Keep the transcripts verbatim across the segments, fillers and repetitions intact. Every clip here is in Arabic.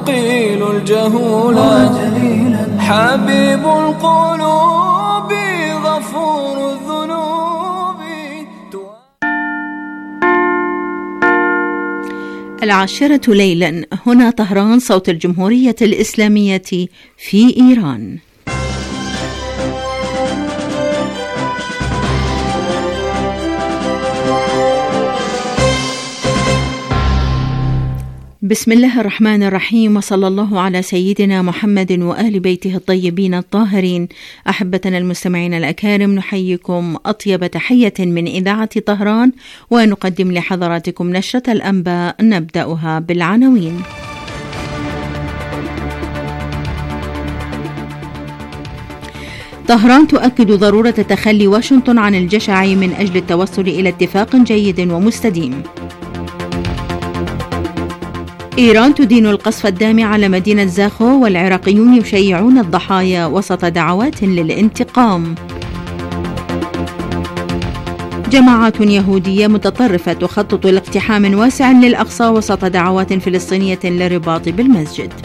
يقيل الجهول حبيب القلوب غفور الذنوب. العاشرة ليلا، هنا طهران، صوت الجمهورية الإسلامية في إيران. بسم الله الرحمن الرحيم، وصلى الله على سيدنا محمد وآل بيته الطيبين الطاهرين. أحبتنا المستمعين الأكارم، نحييكم أطيب تحية من إذاعة طهران، ونقدم لحضراتكم نشرة الأنباء نبدأها بالعناوين. طهران تؤكد ضرورة تخلي واشنطن عن الجشع من أجل التوصل إلى اتفاق جيد ومستديم. إيران تدين القصف الدامي على مدينة زاخو، والعراقيون يشيعون الضحايا وسط دعوات للانتقام. جماعات يهودية متطرفة تخطط لاقتحام واسع للأقصى وسط دعوات فلسطينية للرباط بالمسجد.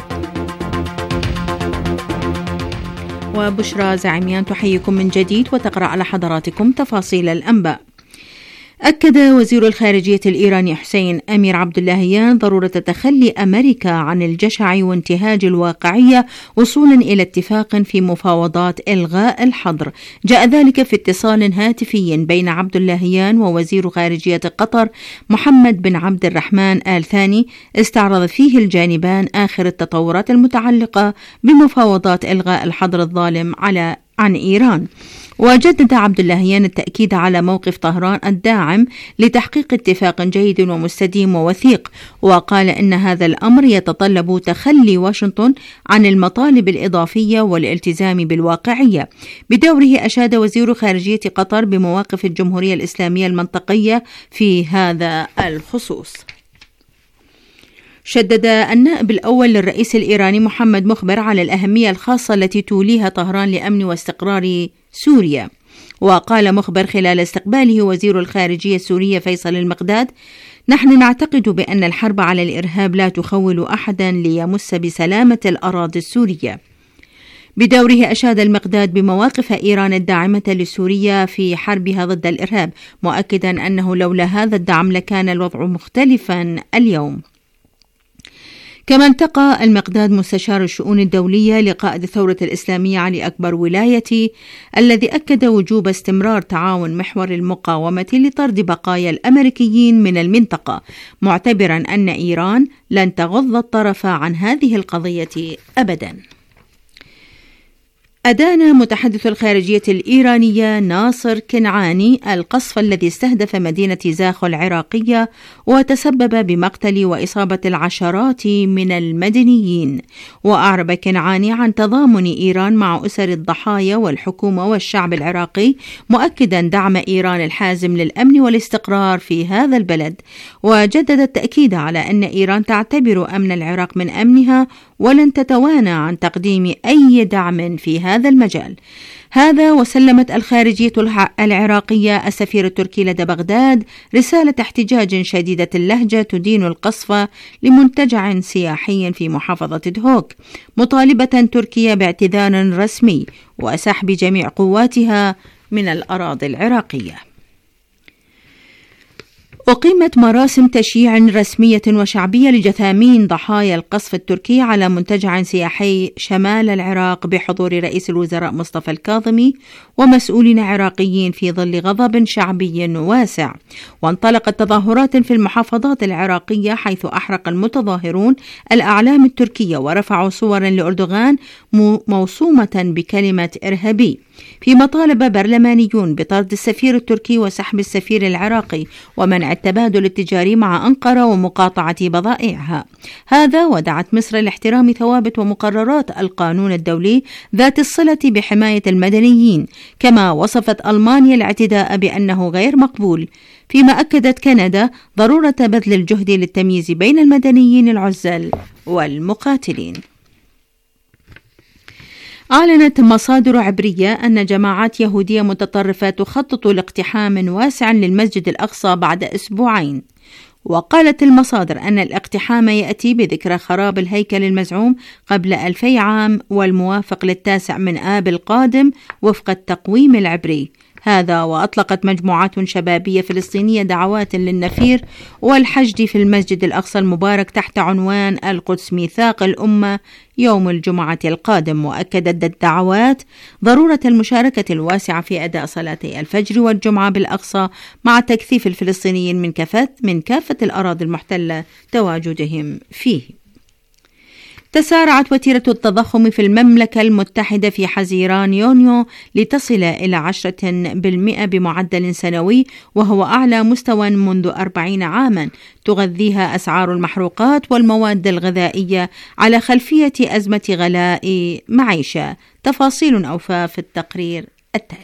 وبشرى زعيميان تحييكم من جديد وتقرأ على حضراتكم تفاصيل الأنباء. أكد وزير الخارجية الإيراني حسين أمير عبداللهيان ضرورة تخلي أمريكا عن الجشع وانتهاج الواقعية وصولا إلى اتفاق في مفاوضات إلغاء الحظر. جاء ذلك في اتصال هاتفي بين عبداللهيان ووزير خارجية قطر محمد بن عبد الرحمن آل ثاني، استعرض فيه الجانبان آخر التطورات المتعلقة بمفاوضات إلغاء الحظر الظالم على عن إيران. وجدد عبداللهيان التأكيد على موقف طهران الداعم لتحقيق اتفاق جيد ومستديم ووثيق، وقال إن هذا الأمر يتطلب تخلي واشنطن عن المطالب الإضافية والالتزام بالواقعية. بدوره أشاد وزير خارجية قطر بمواقف الجمهورية الإسلامية المنطقية في هذا الخصوص. شدد النائب الأول للرئيس الإيراني محمد مخبر على الأهمية الخاصة التي توليها طهران لأمن واستقرار سوريا. وقال مخبر خلال استقباله وزير الخارجية السورية فيصل المقداد: نحن نعتقد بأن الحرب على الإرهاب لا تخول أحدا ليمس بسلامة الأراضي السورية. بدوره أشاد المقداد بمواقف إيران الداعمة لسوريا في حربها ضد الإرهاب، مؤكدا أنه لولا هذا الدعم لكان الوضع مختلفا اليوم. كما التقى المقداد مستشار الشؤون الدولية لقائد الثورة الإسلامية علي أكبر ولايتي، الذي أكد وجوب استمرار تعاون محور المقاومة لطرد بقايا الأمريكيين من المنطقة، معتبرا أن إيران لن تغض الطرف عن هذه القضية أبدا. أدان متحدث الخارجية الإيرانية ناصر كنعاني القصف الذي استهدف مدينة زاخو العراقية وتسبب بمقتل وإصابة العشرات من المدنيين. وأعرب كنعاني عن تضامن إيران مع أسر الضحايا والحكومة والشعب العراقي، مؤكدا دعم إيران الحازم للأمن والاستقرار في هذا البلد. وجدد التأكيد على أن إيران تعتبر أمن العراق من أمنها ولن تتوانى عن تقديم أي دعم في هذا المجال. هذا وسلمت الخارجية العراقية السفير التركي لدى بغداد رسالة احتجاج شديدة اللهجة تدين القصف لمنتجع سياحي في محافظة دهوك، مطالبة تركيا باعتذار رسمي وسحب جميع قواتها من الأراضي العراقية. أقيمت مراسم تشييع رسمية وشعبية لجثامين ضحايا القصف التركي على منتجع سياحي شمال العراق بحضور رئيس الوزراء مصطفى الكاظمي ومسؤولين عراقيين في ظل غضب شعبي واسع. وانطلقت تظاهرات في المحافظات العراقية، حيث أحرق المتظاهرون الأعلام التركية ورفعوا صورا لأردوغان موصومة بكلمة إرهابي، فيما طالب برلمانيون بطرد السفير التركي وسحب السفير العراقي ومنع التبادل التجاري مع أنقرة ومقاطعة بضائعها. هذا ودعت مصر لاحترام ثوابت ومقررات القانون الدولي ذات الصلة بحماية المدنيين، كما وصفت ألمانيا الاعتداء بأنه غير مقبول، فيما أكدت كندا ضرورة بذل الجهد للتمييز بين المدنيين العزل والمقاتلين. أعلنت مصادر عبرية أن جماعات يهودية متطرفة تخطط لاقتحام واسع للمسجد الأقصى بعد أسبوعين. وقالت المصادر أن الاقتحام يأتي بذكرى خراب الهيكل المزعوم قبل ألفي عام والموافق للتاسع من آب القادم وفق التقويم العبري. هذا وأطلقت مجموعات شبابية فلسطينية دعوات للنفير والحشد في المسجد الأقصى المبارك تحت عنوان القدس ميثاق الأمة يوم الجمعة القادم. وأكدت الدعوات ضرورة المشاركة الواسعة في أداء صلاتي الفجر والجمعة بالأقصى مع تكثيف الفلسطينيين من كافة من كافة الأراضي المحتلة تواجدهم فيه. تسارعت وتيرة التضخم في المملكة المتحدة في حزيران يونيو لتصل إلى عشرة بالمئة بمعدل سنوي، وهو أعلى مستوى منذ أربعين عاما تغذيها أسعار المحروقات والمواد الغذائية على خلفية أزمة غلاء معيشة. تفاصيل أوفى في التقرير التالي.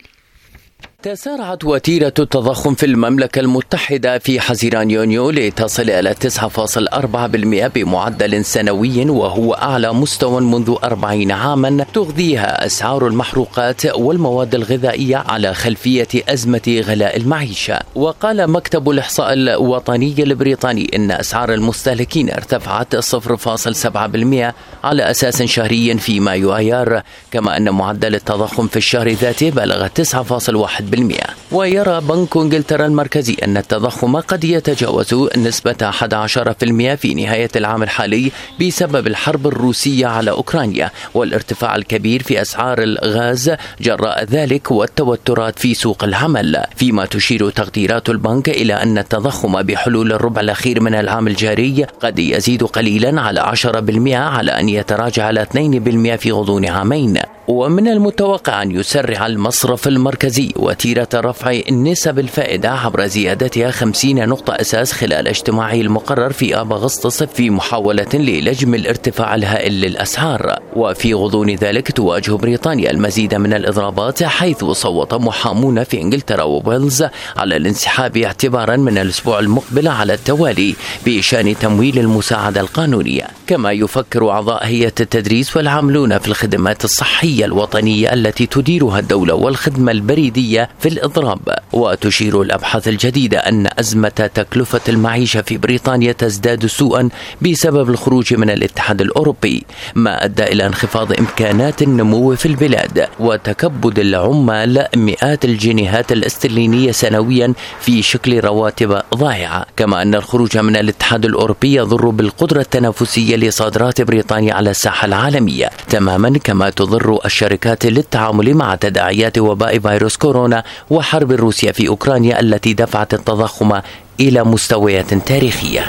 تسارعت وتيرة التضخم في المملكة المتحدة في حزيران يونيو لتصل إلى تسعة فاصلة أربعة بالمئة بمعدل سنوي، وهو أعلى مستوى منذ أربعين عاما تغذيها أسعار المحروقات والمواد الغذائية على خلفية أزمة غلاء المعيشة. وقال مكتب الإحصاء الوطني البريطاني إن أسعار المستهلكين ارتفعت صفر فاصلة سبعة بالمئة على أساس شهري في مايو أيار، كما أن معدل التضخم في الشهر ذاته بلغ تسعة فاصلة واحد بالمئة. ويرى بنك إنجلترا المركزي أن التضخم قد يتجاوز نسبة أحد عشر بالمئة في نهاية العام الحالي بسبب الحرب الروسية على أوكرانيا والارتفاع الكبير في أسعار الغاز جراء ذلك والتوترات في سوق العمل، فيما تشير تقديرات البنك إلى أن التضخم بحلول الربع الأخير من العام الجاري قد يزيد قليلا على عشرة بالمئة على أن يتراجع على اثنين بالمئة في غضون عامين. ومن المتوقع أن يسرع المصرف المركزي وتيرة رفع نسب الفائدة عبر زيادتها خمسين نقطة أساس خلال اجتماعه المقرر في آب أغسطس في محاولة للجم الارتفاع الهائل للأسعار. وفي غضون ذلك تواجه بريطانيا المزيد من الإضرابات، حيث صوت محامون في إنجلترا وويلز على الانسحاب اعتبارا من الأسبوع المقبل على التوالي بشأن تمويل المساعدة القانونية. كما يفكر أعضاء هيئة التدريس والعاملون في الخدمات الصحية الوطنية التي تديرها الدولة والخدمة البريدية في الإضراب. وتشير الأبحاث الجديدة أن أزمة تكلفة المعيشة في بريطانيا تزداد سوءا بسبب الخروج من الاتحاد الأوروبي، ما أدى إلى انخفاض إمكانات النمو في البلاد وتكبد العمال مئات الجنيهات الاسترلينية سنويا في شكل رواتب ضائعة. كما أن الخروج من الاتحاد الأوروبي يضر بالقدرة التنافسية لصادرات بريطانيا على الساحة العالمية، تماما كما تضر الشركات للتعامل مع تداعيات وباء فيروس كورونا وحرب روسيا في أوكرانيا التي دفعت التضخم إلى مستويات تاريخية.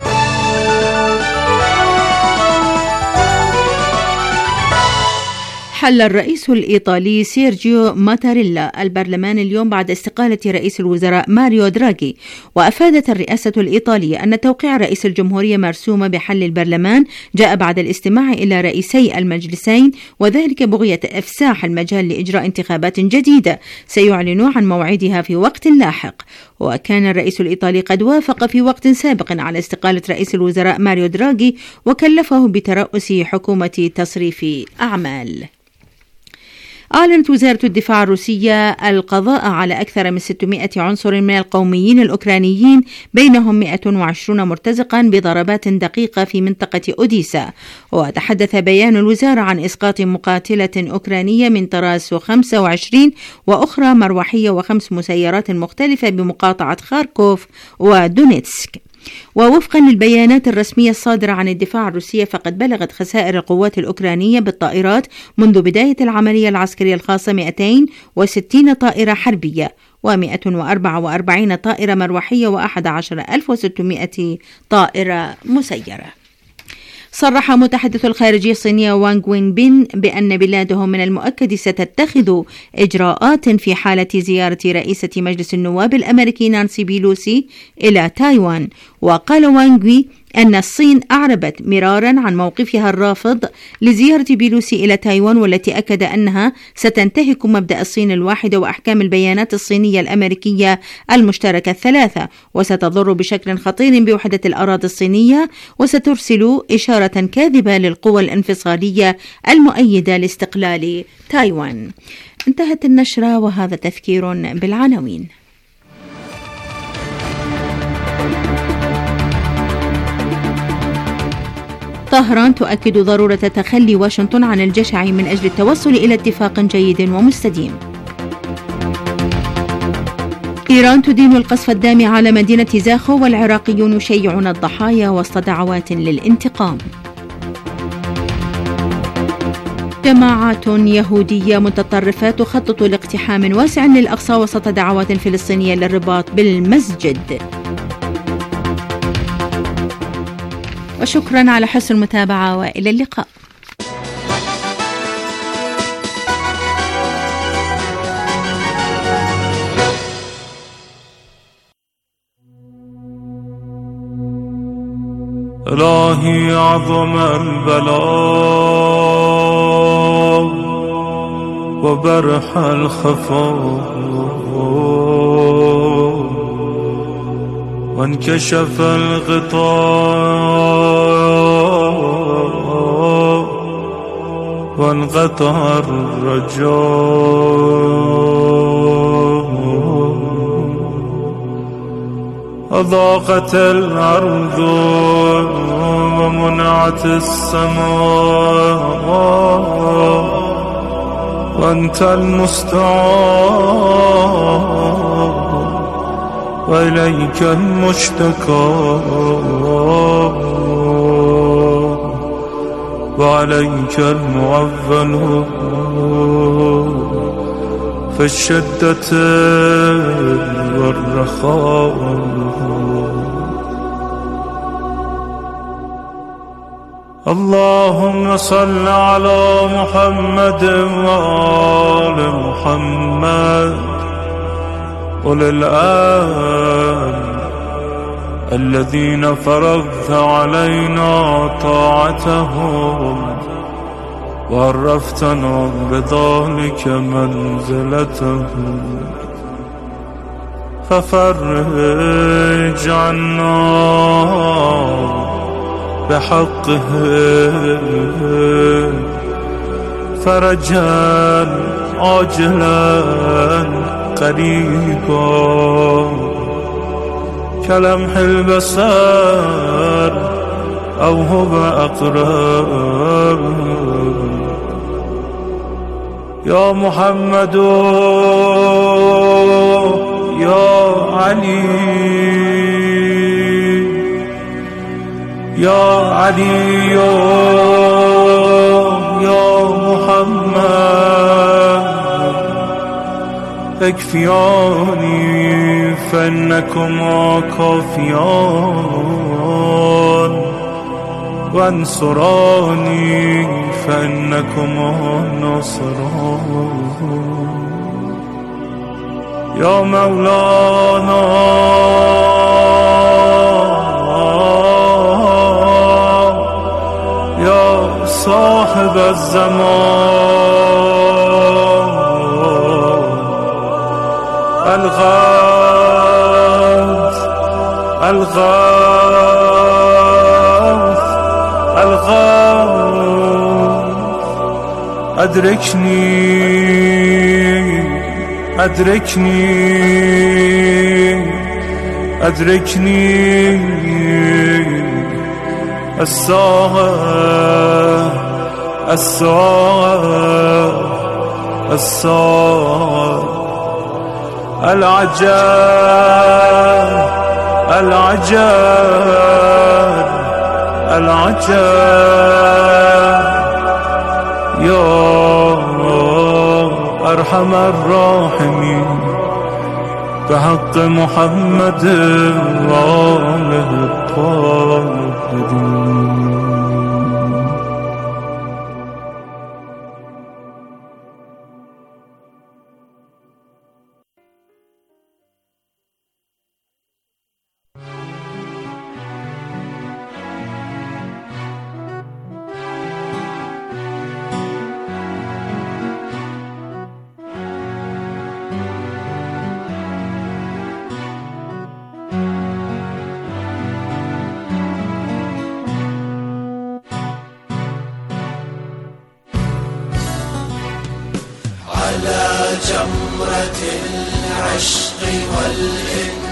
حل الرئيس الإيطالي سيرجيو ماتاريلا البرلمان اليوم بعد استقالة رئيس الوزراء ماريو دراغي. وأفادت الرئاسة الإيطالية أن توقيع رئيس الجمهورية مرسومة بحل البرلمان جاء بعد الاستماع إلى رئيسي المجلسين، وذلك بغية إفساح المجال لإجراء انتخابات جديدة سيعلن عن موعدها في وقت لاحق. وكان الرئيس الإيطالي قد وافق في وقت سابق على استقالة رئيس الوزراء ماريو دراغي وكلفه بترأس حكومة تصريف أعمال. أعلنت وزارة الدفاع الروسية القضاء على أكثر من ستمائة عنصر من القوميين الأوكرانيين، بينهم مئة وعشرين مرتزقا بضربات دقيقة في منطقة أوديسا. وتحدث بيان الوزارة عن إسقاط مقاتلة أوكرانية من طراز خمسة وعشرين وأخرى مروحية وخمس مسيرات مختلفة بمقاطعة خاركوف ودونيتسك. ووفقا للبيانات الرسمية الصادرة عن الدفاع الروسية فقد بلغت خسائر القوات الأوكرانية بالطائرات منذ بداية العملية العسكرية الخاصة مئتين وستين طائرة حربية ومئة وأربعة وأربعين طائرة مروحية وأحد عشر ألف وستمائة طائرة مسيرة. صرح متحدث الخارجية الصينية وانغ وينبين بأن بلاده من المؤكد ستتخذ إجراءات في حالة زيارة رئيسة مجلس النواب الأمريكي نانسي بيلوسي إلى تايوان. وقال وانغ أن الصين أعربت مرارا عن موقفها الرافض لزيارة بيلوسي إلى تايوان، والتي أكد أنها ستنتهك مبدأ الصين الواحدة وأحكام البيانات الصينية الأمريكية المشتركة الثلاثة، وستضر بشكل خطير بوحدة الأراضي الصينية، وسترسل إشارة كاذبة للقوى الانفصالية المؤيدة لاستقلال تايوان. انتهت النشرة وهذا تذكير بالعناوين. طهران تؤكد ضرورة تخلي واشنطن عن الجشع من أجل التوصل إلى اتفاق جيد ومستديم. إيران تدين القصف الدامي على مدينة زاخو، والعراقيون يشيعون الضحايا وسط دعوات للانتقام. جماعات يهودية متطرفة تخطط لاقتحام واسع للأقصى وسط دعوات فلسطينية للرباط بالمسجد. وشكرا على حسن المتابعة وإلى اللقاء. إلهي عظم البلاء وبرح الخفاء وانكشف الغطاء وانقطع الرجاء أضاقت الأرض ومنعت السماء وأنت المستعان وإليك المشتكى وعليك المعول في الشدة والرخاء. اللهم صل على محمد وآل محمد وللآل الذين فرضت علينا طاعتهم وعرفتنا بذلك منزلتهم، ففرج عنا بحقه فرجا عاجلا قريبا كلمح البصر أو هو أقرب. يا محمد يا علي يا علي يا محمد اكفياني فإنكما كافيان وانصراني فإنكما ناصران. يا مولانا يا صاحب الزمان الغوث الغوث الغوث أدركني أدركني أدركني الساعة الساعة الساعة العجل العجل العجل يا أرحم الراحمين بحق محمد وآله الطاهرين. على جمرة العشق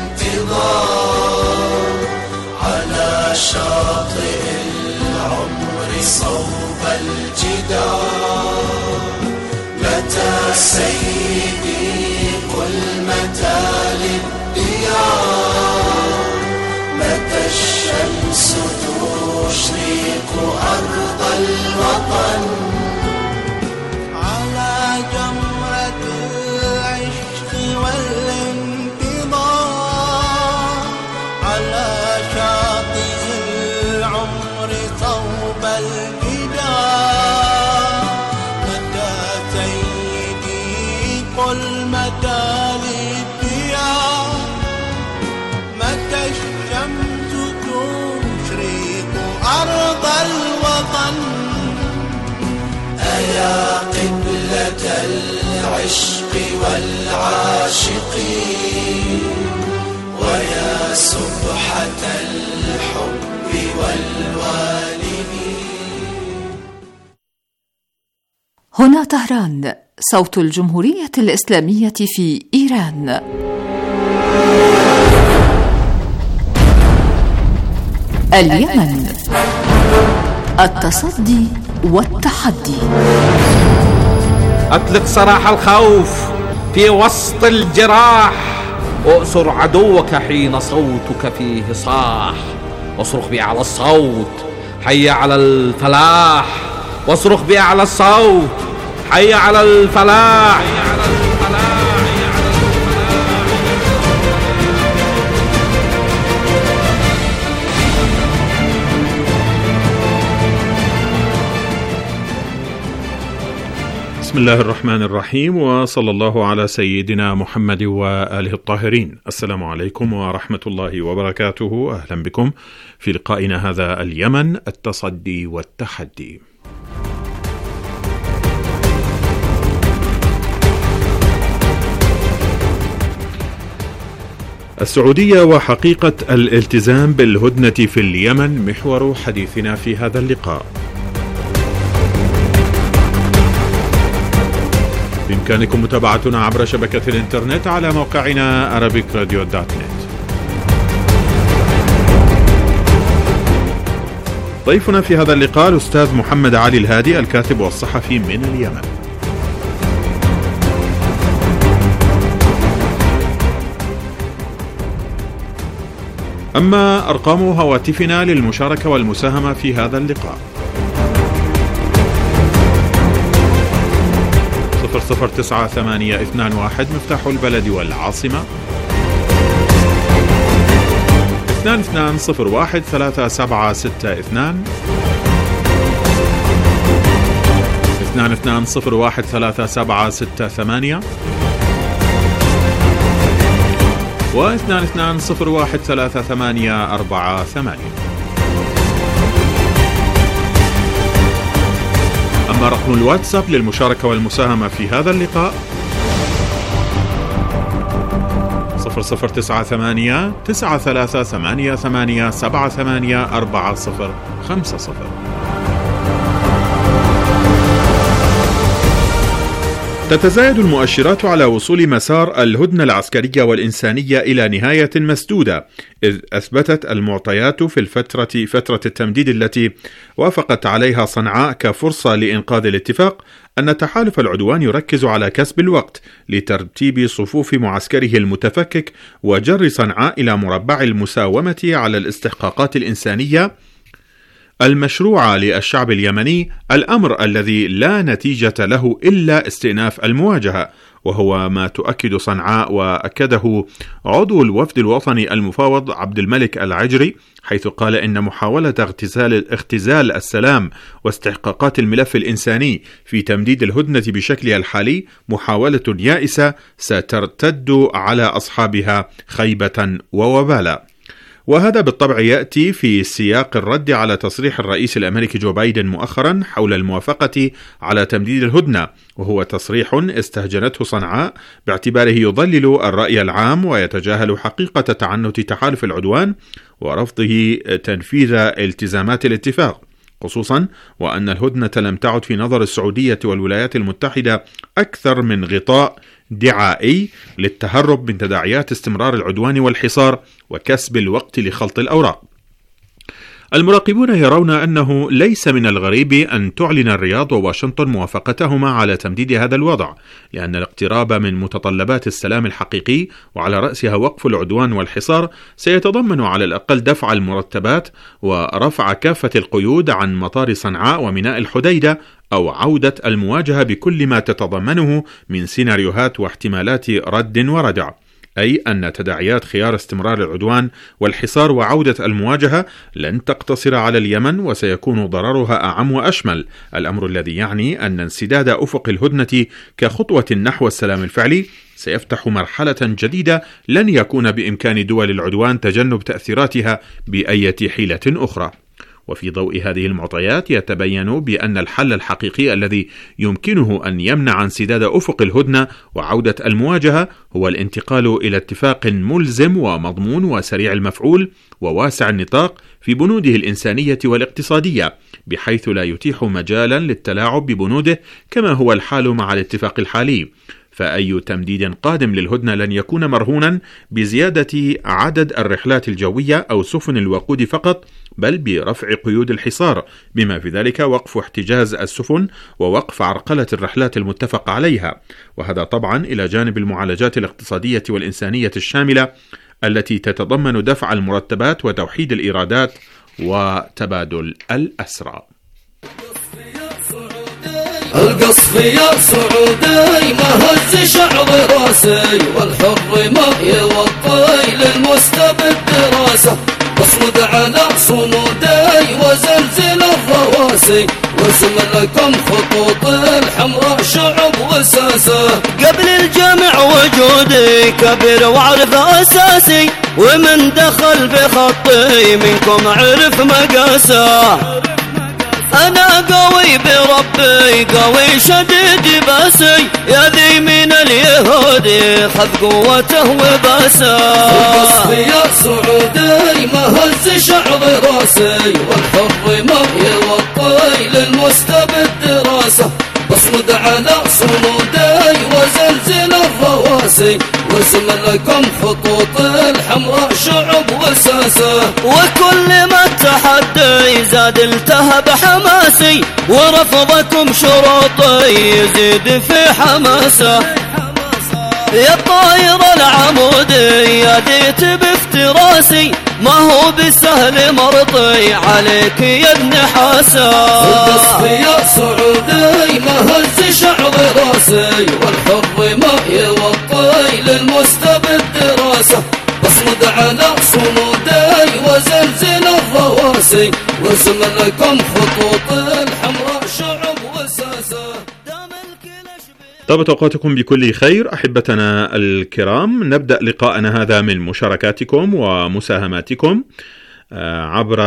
والانتظار على شاطئ العمر صوب الجدار. متى سيدي قل متى للديار، متى الشمس تشرق أرض الوطن. على جمرة العشق والانتظار، على شاطئ العمر صوب الجدار. متى سيدي قل متى للديار، متى الشمس تشرق أرض الوطن. أيا قبلة العشق والعاشقين، ويا سبحة الحب والوالدين. هنا طهران، صوت الجمهورية الإسلامية في إيران. اليمن، التصدي والتحدي. أطلق سراح الخوف في وسط الجراح، وأسر عدوك حين صوتك فيه صاح. واصرخ بأعلى الصوت حي على الفلاح، واصرخ بأعلى الصوت حي على الفلاح. بسم الله الرحمن الرحيم، وصلى الله على سيدنا محمد وآله الطاهرين. السلام عليكم ورحمة الله وبركاته. أهلا بكم في لقائنا هذا اليمن، التصدي والتحدي. السعودية وحقيقة الالتزام بالهدنة في اليمن محور حديثنا في هذا اللقاء. بإمكانكم متابعتنا عبر شبكة الإنترنت على موقعنا أرابيك راديو دوت نت. ضيفنا في هذا اللقاء الأستاذ محمد علي الهادي، الكاتب والصحفي من اليمن. أما أرقام هواتفنا للمشاركة والمساهمة في هذا اللقاء: صفر صفر تسعة ثمانية اثنان واحد مفتاح البلد والعاصمة، اثنان اثنان صفر واحد ثلاثة سبعة ستة اثنان، اثنان اثنان صفر واحد ثلاثة سبعة ستة ثمانية، واثنان اثنان صفر واحد ثلاثة ثمانية أربعة ثمانية. أما رقم الواتساب للمشاركة والمساهمة في هذا اللقاء: صفر صفر تسعة ثمانية تسعة ثلاثة ثمانية ثمانية سبعة ثمانية أربعة صفر خمسة صفر. تتزايد المؤشرات على وصول مسار الهدنة العسكرية والإنسانية إلى نهاية مسدودة، إذ أثبتت المعطيات في الفترة فترة التمديد التي وافقت عليها صنعاء كفرصة لإنقاذ الاتفاق أن تحالف العدوان يركز على كسب الوقت لترتيب صفوف معسكره المتفكك وجر صنعاء إلى مربع المساومة على الاستحقاقات الإنسانية المشروعة للشعب اليمني، الأمر الذي لا نتيجة له إلا استئناف المواجهة، وهو ما تؤكد صنعاء وأكده عضو الوفد الوطني المفاوض عبد الملك العجري، حيث قال إن محاولة اغتزال اختزال السلام واستحقاقات الملف الإنساني في تمديد الهدنة بشكلها الحالي محاولة يائسة سترتد على أصحابها خيبة ووبالا. وهذا بالطبع يأتي في سياق الرد على تصريح الرئيس الأمريكي جو بايدن مؤخرا حول الموافقة على تمديد الهدنة، وهو تصريح استهجنته صنعاء باعتباره يضلل الرأي العام ويتجاهل حقيقة تعنت تحالف العدوان ورفضه تنفيذ التزامات الاتفاق، خصوصا وأن الهدنة لم تعد في نظر السعودية والولايات المتحدة أكثر من غطاء دعائي للتهرب من تداعيات استمرار العدوان والحصار وكسب الوقت لخلط الأوراق. المراقبون يرون أنه ليس من الغريب أن تعلن الرياض وواشنطن موافقتهما على تمديد هذا الوضع، لأن الاقتراب من متطلبات السلام الحقيقي وعلى رأسها وقف العدوان والحصار سيتضمن على الأقل دفع المرتبات ورفع كافة القيود عن مطار صنعاء وميناء الحديدة، أو عودة المواجهة بكل ما تتضمنه من سيناريوهات واحتمالات رد وردع، أي أن تداعيات خيار استمرار العدوان والحصار وعودة المواجهة لن تقتصر على اليمن، وسيكون ضررها أعم وأشمل، الأمر الذي يعني أن انسداد أفق الهدنة كخطوة نحو السلام الفعلي سيفتح مرحلة جديدة لن يكون بإمكان دول العدوان تجنب تأثيراتها بأية حيلة أخرى. وفي ضوء هذه المعطيات يتبين بأن الحل الحقيقي الذي يمكنه أن يمنع انسداد أفق الهدنة وعودة المواجهة هو الانتقال إلى اتفاق ملزم ومضمون وسريع المفعول وواسع النطاق في بنوده الإنسانية والاقتصادية، بحيث لا يتيح مجالا للتلاعب ببنوده كما هو الحال مع الاتفاق الحالي. فأي تمديد قادم للهدنة لن يكون مرهونا بزيادة عدد الرحلات الجوية أو سفن الوقود فقط، بل برفع قيود الحصار، بما في ذلك وقف احتجاز السفن ووقف عرقلة الرحلات المتفق عليها، وهذا طبعا إلى جانب المعالجات الاقتصادية والإنسانية الشاملة التي تتضمن دفع المرتبات وتوحيد الإيرادات وتبادل الأسرى. القصف يا سعودي ما هز شعر راسي، والحر ما يوطي للمستبد راسه، اصمد على صمودي وزلزل الرواسي، واسم لكم خطوط الحمراء شعب وساسه، قبل الجمع وجودي كبير وعرف اساسي، ومن دخل بخطي منكم عرف مقاسه، أنا قوي بربي قوي شديد باسي، يا ذي من اليهود خذ قوته وباسه، القصف يا سعودي ما هز شعر راسي، والحر ما يوطي للمستبد راسه، اصمد على صمودي وزلزل الرواسي، واسم لكم خطوط الحمراء شعب وساسه، وكل ما التحدي زاد التهب حماسي، ورفضكم شروطي يزيد في حماسه، يا طاير العمودي يا ديت بافتراسي، ما هو بالسهل مرضي عليك يا النحاسه، القصف يا سعودي ما هز شعر راسي، والحر ما يوطي للمستبد راسه، اصمد على صمودي وزلزل الرواسي، واسم لكم خطوط الحمراء شعب وساسه. طابت أوقاتكم بكل خير أحبتنا الكرام. نبدأ لقاءنا هذا من مشاركاتكم ومساهماتكم عبر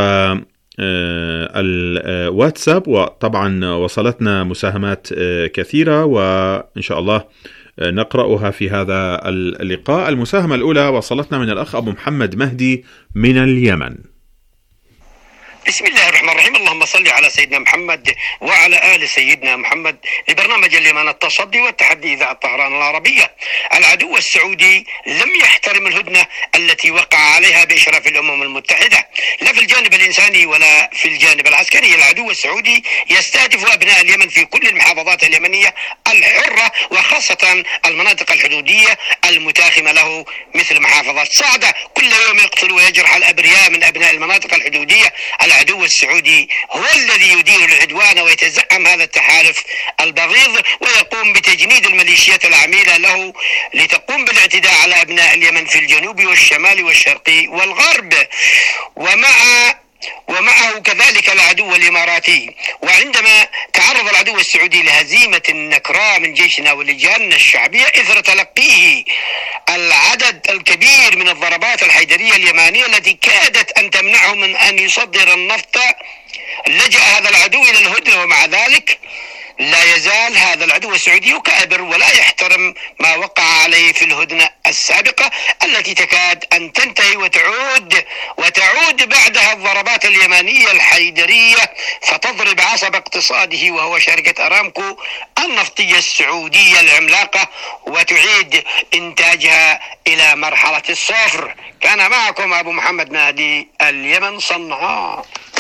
الواتساب، وطبعا وصلتنا مساهمات كثيرة وإن شاء الله نقرأها في هذا اللقاء. المساهمة الأولى وصلتنا من الأخ أبو محمد مهدي من اليمن. بسم الله الرحمن الرحيم، اللهم صل على سيدنا محمد وعلى آل سيدنا محمد. لبرنامج اليمن التصدي والتحدي إذاعة طهران العربية. العدو السعودي لم يحترم الهدنة التي وقع عليها بإشراف الأمم المتحدة، لا في الجانب الإنساني ولا في الجانب العسكري. العدو السعودي يستهدف أبناء اليمن في كل المحافظات اليمنية الحرة، وخاصة المناطق الحدودية المتاخمة له مثل محافظة صعدة. كل يوم يقتل ويجرح الأبرياء من أبناء المناطق الحدودية. العدو السعودي هو الذي يدير العدوان ويتزعم هذا التحالف البغيض، ويقوم بتجنيد الميليشيات العميلة له لتقوم بالاعتداء على أبناء اليمن في الجنوب والشمال والشرق والغرب. ومع ومعه كذلك العدو الإماراتي. وعندما تعرض العدو السعودي لهزيمة نكراء من جيشنا ولجاننا الشعبية إثر تلقيه العدد الكبير من الضربات الحيدرية اليمانية التي كادت أن تمنعه من أن يصدر النفط، لجأ هذا العدو إلى الهدنة، ومع ذلك لا يزال هذا العدو السعودي يكابر ولا يحترم ما وقع عليه في الهدنة السابقة التي تكاد أن تنتهي وتعود وتعود بعدها الضربات اليمانية الحيدرية فتضرب عصب اقتصاده وهو شركة أرامكو النفطية السعودية العملاقة، وتعيد إنتاجها إلى مرحلة الصفر. كان معكم أبو محمد مهدي، اليمن صنعاء.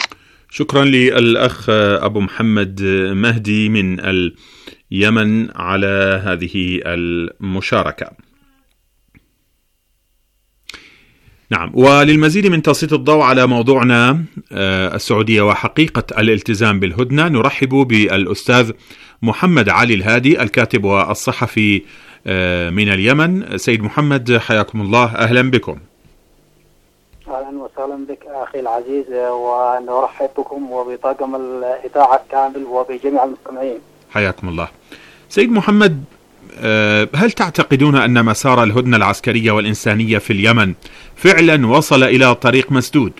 شكرا للأخ أبو محمد مهدي من اليمن على هذه المشاركة. نعم، وللمزيد من تسليط الضوء على موضوعنا السعودية وحقيقة الالتزام بالهدنة نرحب بالأستاذ محمد علي الهادي الكاتب والصحفي من اليمن. سيد محمد حياكم الله، أهلا بكم. أهلا وسهلا بك أخي العزيز، ونرحب بكم وبطاقم الإذاعة كامل وبجميع المستمعين. حياكم الله. سيد محمد، هل تعتقدون أن مسار الهدنة العسكرية والإنسانية في اليمن فعلا وصل إلى طريق مسدود؟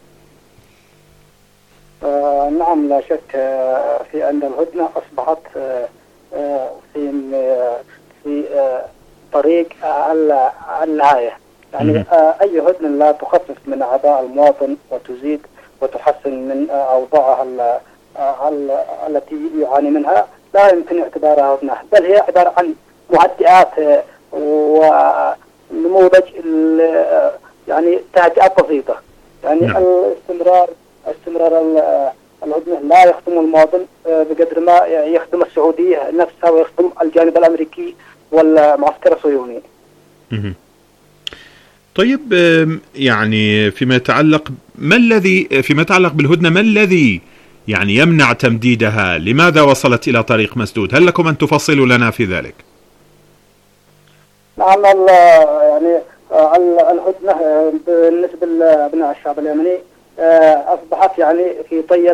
آه نعم، لا شك في أن الهدنة أصبحت آه في في آه طريق النهاية. يعني آه أي هدنة لا تخفف من أعباء المواطن وتزيد وتحسن من أوضاعها التي يعاني منها لا يمكن اعتبارها هدنة، بل هي عبارة عن مهدئات ونموذج يعني تهدئات بسيطة. يعني نعم. الاستمرار استمرار الهدنة لا يخدم المواطن بقدر ما يخدم السعودية نفسها ويخدم الجانب الأمريكي والمعسكر الصهيوني. طيب، يعني فيما يتعلق ما الذي فيما يتعلق بالهدنة ما الذي يعني يمنع تمديدها؟ لماذا وصلت إلى طريق مسدود؟ هل لكم أن تفصلوا لنا في ذلك؟ نعم، يعني الهدنة بالنسبة لأبناء الشعب اليمني أصبحت يعني في طي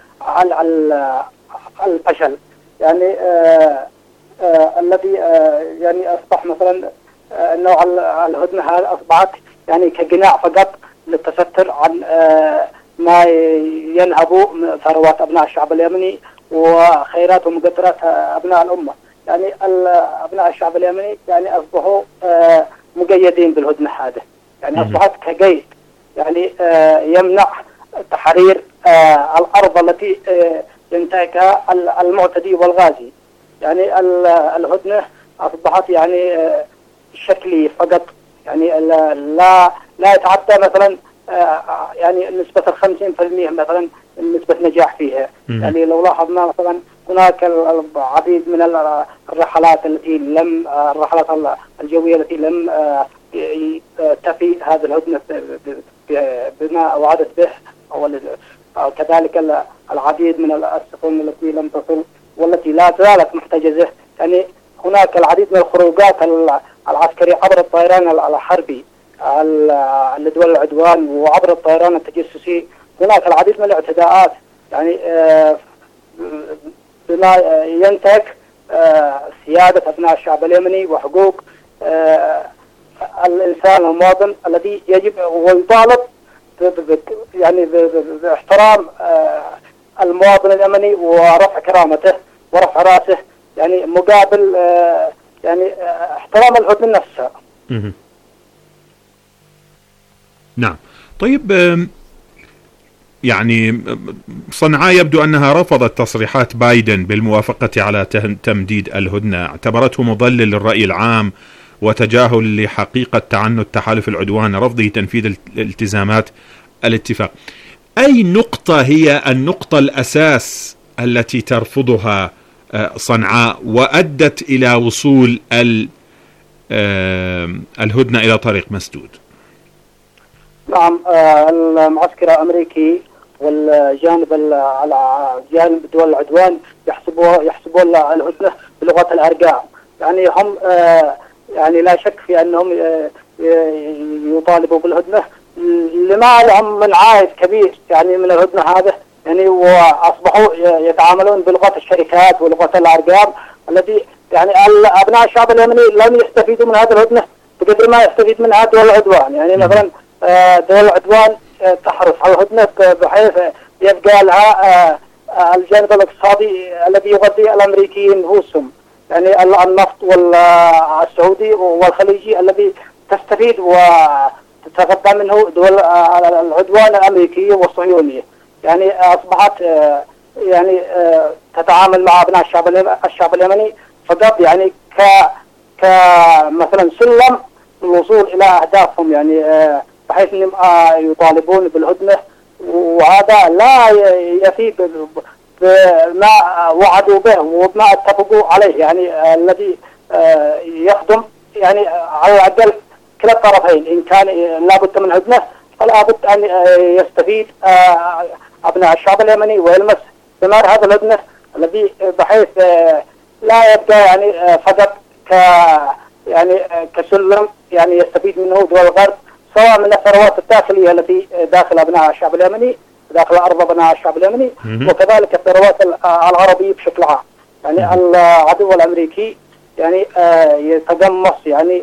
الفشل. يعني الذي يعني أصبح مثلا نوع الهدنة هذا أصبحت يعني كقناع فقط للتستر عن ما ينهب ثروات أبناء الشعب اليمني وخيرات ومقدرات أبناء الأمة. يعني أبناء الشعب اليمني يعني أصبحوا مقيدين بالهدنة هذا، يعني أصبحت كقيد يعني يمنع تحرير الأرض التي ينتهكها المعتدي والغازي. يعني الهدنة أصبحت يعني شكلي فقط، يعني لا لا يتعدى مثلا يعني نسبة الخمسين في المئة مثلا نسبة نجاح فيها. م- يعني لو لاحظنا مثلا هناك العديد من الرحلات التي لم الرحلات الجوية التي لم تفي هذه الهدنة بما وعدت به، أو كذلك العديد من السفن التي لم تصل والتي لا زالت محتجزة. يعني هناك العديد من الخروجات العسكرية عبر الطيران الحربي لدول العدوان وعبر الطيران التجسسي. هناك العديد من الاعتداءات يعني بما ينتهك سيادة أبناء الشعب اليمني وحقوق الإنسان المواطن الذي يجب ويطالب يعني باحترام المواطن اليمني ورفع كرامته ورفع راسه، يعني مقابل يعني احترام الهدنة نفسها. نعم. طيب، يعني صنعاء يبدو أنها رفضت تصريحات بايدن بالموافقة على تمديد الهدنة، اعتبرته مضلل للرأي العام وتجاهل لحقيقة تعنت تحالف العدوان رفضه تنفيذ الالتزامات الاتفاق. أي نقطة هي النقطة الأساس التي ترفضها صنعاء وأدت إلى وصول الهدنة إلى طريق مسدود؟ نعم، المعسكر الأمريكي والجانب جانب دول العدوان يحسبوا يحسبوا الهدنة بلغة الأرقام. يعني هم يعني لا شك في أنهم يطالبوا بالهدنة لما لهم من عائد كبير يعني من الهدنة هذا، يعني وأصبحوا يتعاملون بلغة الشركات ولغة الأرقام التي يعني أبناء الشعب اليمني لم يستفيدوا من هذه الهدنة بقدر ما يستفيد منها دول العدوان. يعني مثلا دول العدوان تحرص على الهدنة بحيث يبقى لها الجانب الاقتصادي الذي يغذي الأمريكيين نفوسهم، يعني النفط والسعودي والخليجي الذي تستفيد وتتغذى منه دول العدوان الأمريكية والصهيونية. يعني أصبحت يعني تتعامل مع أبناء الشعب الشعب اليمني فقط يعني ك كمثلا سلم للوصول إلى أهدافهم، يعني بحيث أنهم يطالبون بالهدنة وهذا لا يفي بما وعدوا به وما اتفقوا عليه، يعني الذي يخدم يعني على الأقل كلا الطرفين. إن كان لابد من هدنة فلا بد أن يستفيد أبناء الشعب اليمني ويلمس ثمار هذا الهدنة الذي بحيث لا يبقى يعني فقط ك يعني كسلم يعني يستفيد منه دول الغرب، سواء من الثروات الداخلية التي داخل أبناء الشعب اليمني داخل أرض أبناء الشعب اليمني، وكذلك الثروات العربية بشكل عام. يعني العدو الأمريكي يعني يتقمص يعني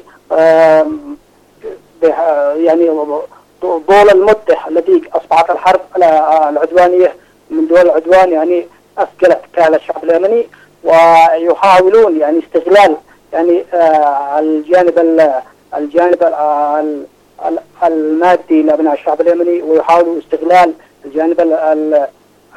يعني طول المدة التي أصبحت الحرب العدوانية من دول العدوان يعني أثقلت كاهل الشعب اليمني، ويحاولون يعني استغلال يعني الجانب الجانب المادي لأبناء الشعب اليمني، ويحاولوا استغلال الجانب ال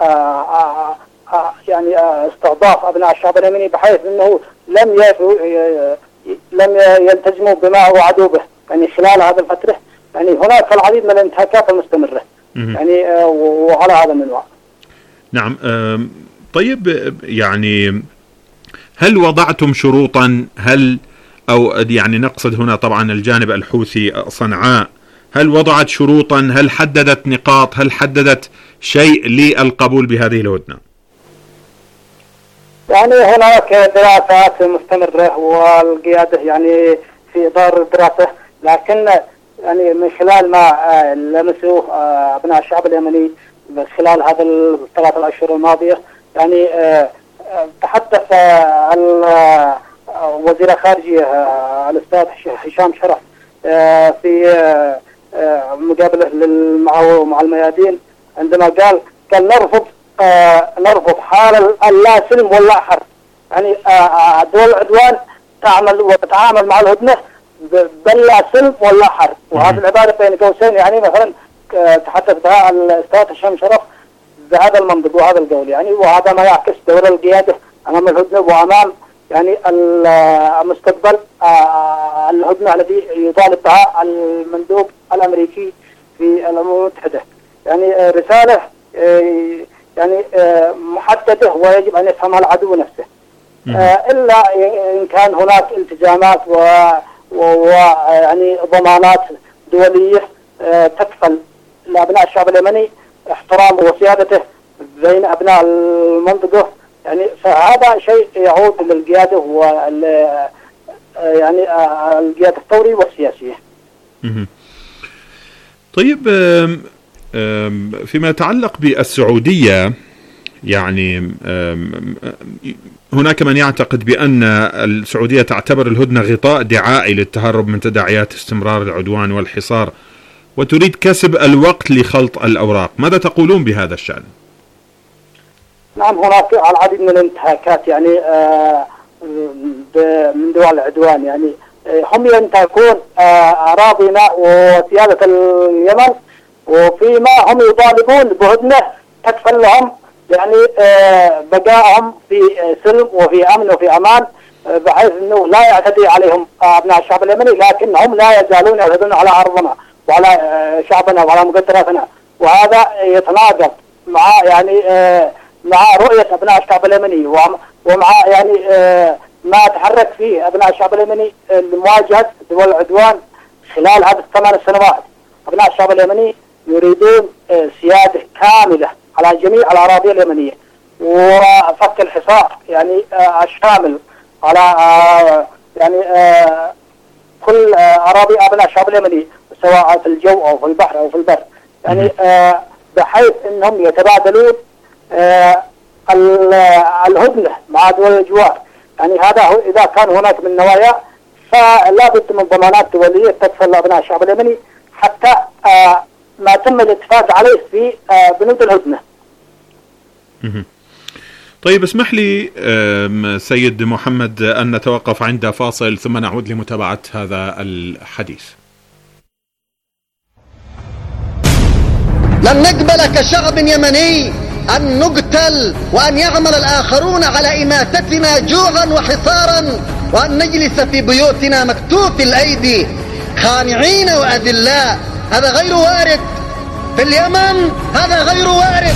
يعني استضاف أبناء الشعب اليمني بحيث أنه لم لم يلتزموا بما وعدوا به يعني خلال هذه الفترة. يعني هناك العديد من الانتهاكات المستمرة يعني وعلى هذا المنوال. نعم. طيب يعني هل وضعتم شروطا، هل أو يعني نقصد هنا طبعا الجانب الحوثي صنعاء، هل وضعت شروطا، هل حددت نقاط، هل حددت شيء للقبول بهذه الهدنة؟ يعني هناك دراسات مستمرة والقيادة يعني في إطار الدراسة، لكن يعني من خلال ما لمسوه أبناء الشعب اليمني خلال هذا الثلاث الأشهر الماضية، يعني تحدث وزير الخارجية الأستاذ هشام شرف في مقابلة مع الميادين عندما قال قال نرفض نرفض حال اللا سلم ولا حرب. يعني دول العدوان تعمل وتتعامل مع الهدنة بلا سلم ولا حرب، وهذه العبارة بين قوسين يعني مثلا تحدث بها الأستاذ هشام شرف بهذا المنطق وهذا القول، يعني وهذا ما يعكس دور القيادة أمام الهدنة وأمام يعني المستقبل الهدنة الذي يطالب بها المندوب الأمريكي في الأمم المتحدة. يعني رسالة يعني محددة ويجب أن يفهمها العدو نفسه، إلا إن كان هناك التزامات ويعني ضمانات دولية تكفل لأبناء الشعب اليمني احترامه وسيادته بين أبناء المنطقة، يعني فهذا شيء يعود للقيادة وال يعني القيادة الثورية والسياسية. طيب فيما يتعلق بالسعودية، يعني هناك من يعتقد بأن السعودية تعتبر الهدنة غطاء دعائي للتهرب من تداعيات استمرار العدوان والحصار، وتريد كسب الوقت لخلط الأوراق، ماذا تقولون بهذا الشأن؟ نعم، هناك العديد من الانتهاكات يعني من دول العدوان، يعني هم ينتهكون أراضينا وسيادة اليمن، وفيما هم يطالبون بهدنة تكفل لهم يعني بقائهم في سلم وفي أمن وفي أمان، بحيث أنه لا يعتدي عليهم أبناء الشعب اليمني، لكنهم لا يزالون يعتدون على أرضنا وعلى شعبنا وعلى مقدراتنا، وهذا يتناقض مع يعني مع رؤية أبناء الشعب اليمني ومع يعني ما تحرك فيه أبناء الشعب اليمني لمواجهة دول العدوان خلال هذه الثمان سنوات. أبناء الشعب اليمني يريدون سيادة كاملة على جميع الأراضي اليمنية وفك الحصار يعني الشامل على يعني كل أراضي أبناء الشعب اليمني سواء في الجو أو في البحر أو في البر، يعني بحيث أنهم يتبادلون الهدنة مع دول الجوار. يعني هذا إذا كان هناك من نوايا فلا بد من ضمانات دولية تكفل لأبناء الشعب اليمني حتى ما تم الاتفاق عليه في بنود الهدنة. طيب اسمح لي سيد محمد أن نتوقف عند فاصل ثم نعود لمتابعة هذا الحديث. لن نقبل كشعب يمني أن نقتل وأن يعمل الآخرون على إماتتنا جوعا وحصارا، وأن نجلس في بيوتنا مكتوف الأيدي خانعين وأذلاء. هذا غير وارد. في اليمن هذا غير وارد.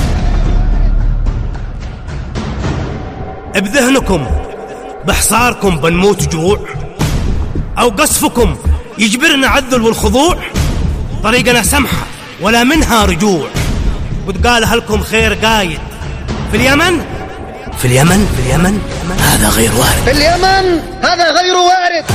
بذهنكم بحصاركم بنموت جوع، أو قصفكم يجبرنا عذل والخضوع؟ طريقنا سمحة ولا منها رجوع، وتقال هلكم خير قايد. في اليمن في اليمن في اليمن هذا غير وارد. في اليمن هذا غير وارد.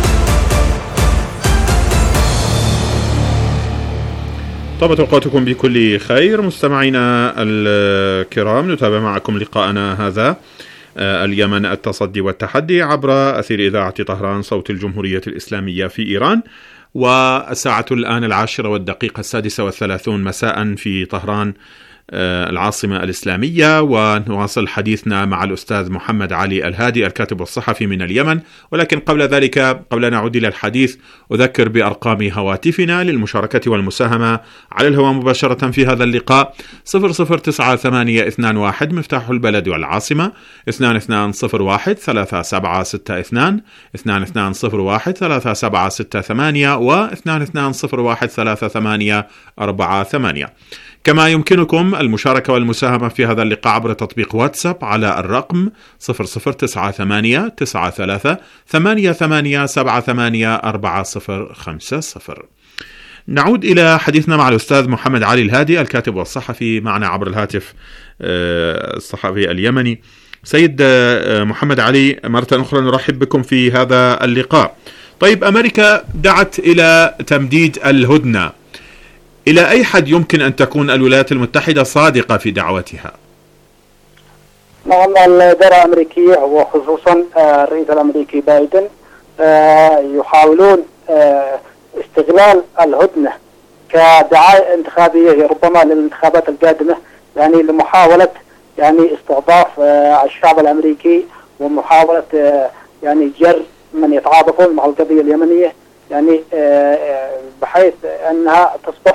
طابت أوقاتكم بكل خير مستمعينا الكرام، نتابع معكم لقاءنا هذا اليمن التصدي والتحدي عبر أثير إذاعة طهران صوت الجمهورية الإسلامية في إيران. والساعة الآن العاشرة والدقيقة السادسة والثلاثون مساء في طهران العاصمة الإسلامية، ونواصل حديثنا مع الأستاذ محمد علي الهادي الكاتب والصحفي من اليمن. ولكن قبل ذلك، قبل أن نعود إلى الحديث، أذكر بأرقام هواتفنا للمشاركة والمساهمة على الهواء مباشرة في هذا اللقاء: صفر صفر تسعة ثمانية اثنان واحد مفتاح البلد والعاصمة، اثنان اثنان صفر واحد ثلاثة سبعة ستة اثنان، اثنان اثنان صفر واحد ثلاثة سبعة ستة ثمانية، واثنان اثنان صفر واحد ثلاثة ثمانية أربعة ثمانية. كما يمكنكم المشاركة والمساهمة في هذا اللقاء عبر تطبيق واتساب على الرقم صفر صفر تسعة ثمانية تسعة ثلاثة ثمانية ثمانية سبعة ثمانية أربعة صفر خمسة صفر. نعود إلى حديثنا مع الأستاذ محمد علي الهادي الكاتب والصحفي معنا عبر الهاتف، الصحفي اليمني. سيد محمد علي، مرة أخرى نرحب بكم في هذا اللقاء. طيب، أمريكا دعت إلى تمديد الهدنة، إلى أي حد يمكن أن تكون الولايات المتحدة صادقة في دعوتها؟ نعم، الإدارة الأمريكية وخصوصا الرئيس الأمريكي بايدن يحاولون استغلال الهدنة كدعاية انتخابية ربما للانتخابات القادمة، يعني لمحاولة يعني استضعاف الشعب الأمريكي، ومحاولة يعني جر من يتعاطفون مع القضية اليمنية، يعني بحيث أنها تصبح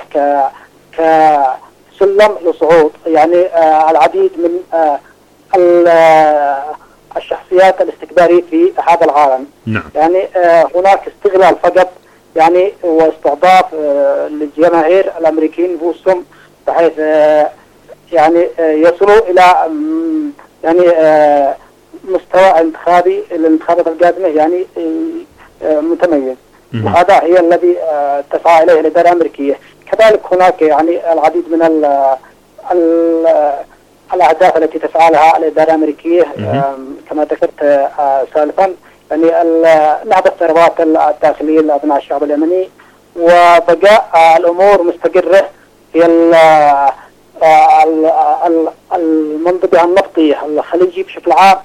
كسلم لصعود يعني العديد من الشخصيات الاستكبارية في هذا العالم. نعم. يعني هناك استغلال فقط يعني واستضعاف للجماهير الأمريكيين نفسهم، بحيث يعني يصلوا إلى يعني مستوى انتخابي الانتخابات القادمة يعني متميز. وهذا هي الذي تسعى إليه الإدارة الأمريكية. كذلك هناك يعني العديد من ال ال الأهداف التي تسعى لها الإدارة الأمريكية كما ذكرت سالفا، يعني نهضة الثروات الداخلية لأبناء الشعب اليمني، وبقاء الأمور مستقرة في المنطقة النفطية الخليجي بشكل عام،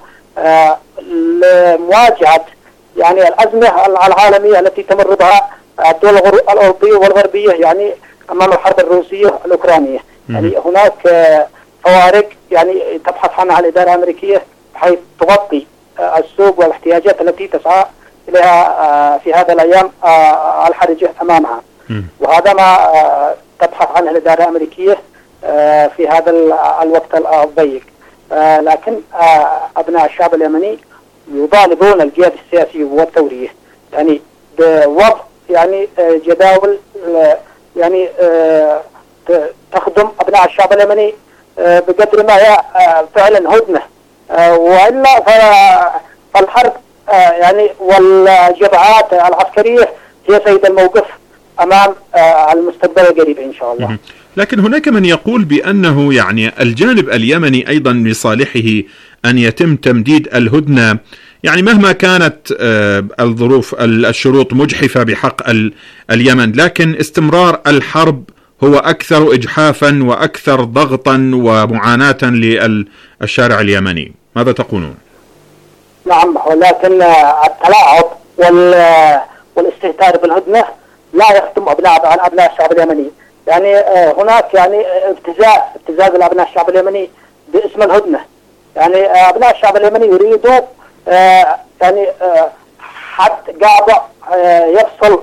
لمواجهة يعني الأزمة العالمية التي تمر بها الدول الأوروبية والغربية يعني أمام الحرب الروسية الأوكرانية. يعني هناك فوارق يعني تبحث عنها الإدارة الأمريكية بحيث تغطي السوق والاحتياجات التي تسعى إليها في هذا الأيام الحرجة أمامها، وهذا ما تبحث عنه الإدارة الأمريكية في هذا الوقت الضيق. لكن أبناء الشعب اليمني يطالبون القيادة السياسية والثورية يعني بوضع يعني جداول يعني تخدم أبناء الشعب اليمني بقدر ما هي فعلا هدنة، وإلا فالحرب يعني والجبهات العسكرية هي سيد الموقف أمام المستقبل القريب إن شاء الله. لكن هناك من يقول بأنه يعني الجانب اليمني أيضا لصالحه أن يتم تمديد الهدنة، يعني مهما كانت الظروف الشروط مجحفة بحق اليمن، لكن استمرار الحرب هو أكثر إجحافا وأكثر ضغطا ومعاناة للشارع اليمني. ماذا تقولون؟ نعم، ولكن التلاعب والاستهتار بالهدنة لا يخدم أبناء أبناء الشعب اليمني. يعني هناك يعني ابتزاز ابتزاز الأبناء الشعب اليمني باسم الهدنة. يعني أبناء الشعب اليمني يريدوا يعني حد قاعدة يفصل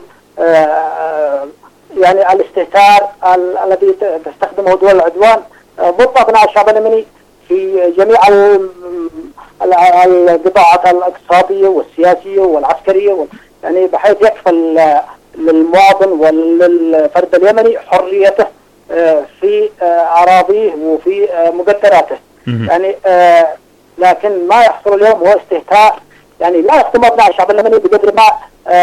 يعني الاستهتار الذي تستخدمه دول العدوان ضد أبناء الشعب اليمني في جميع القطاعات الاقتصادية والسياسية والعسكرية، يعني بحيث يكفل للمواطن وللفرد اليمني حريته في أراضيه وفي مقدراته. يعني لكن ما يحصل اليوم هو استهتار، يعني لا يخدم أبناء الشعب اليمني بقدر ما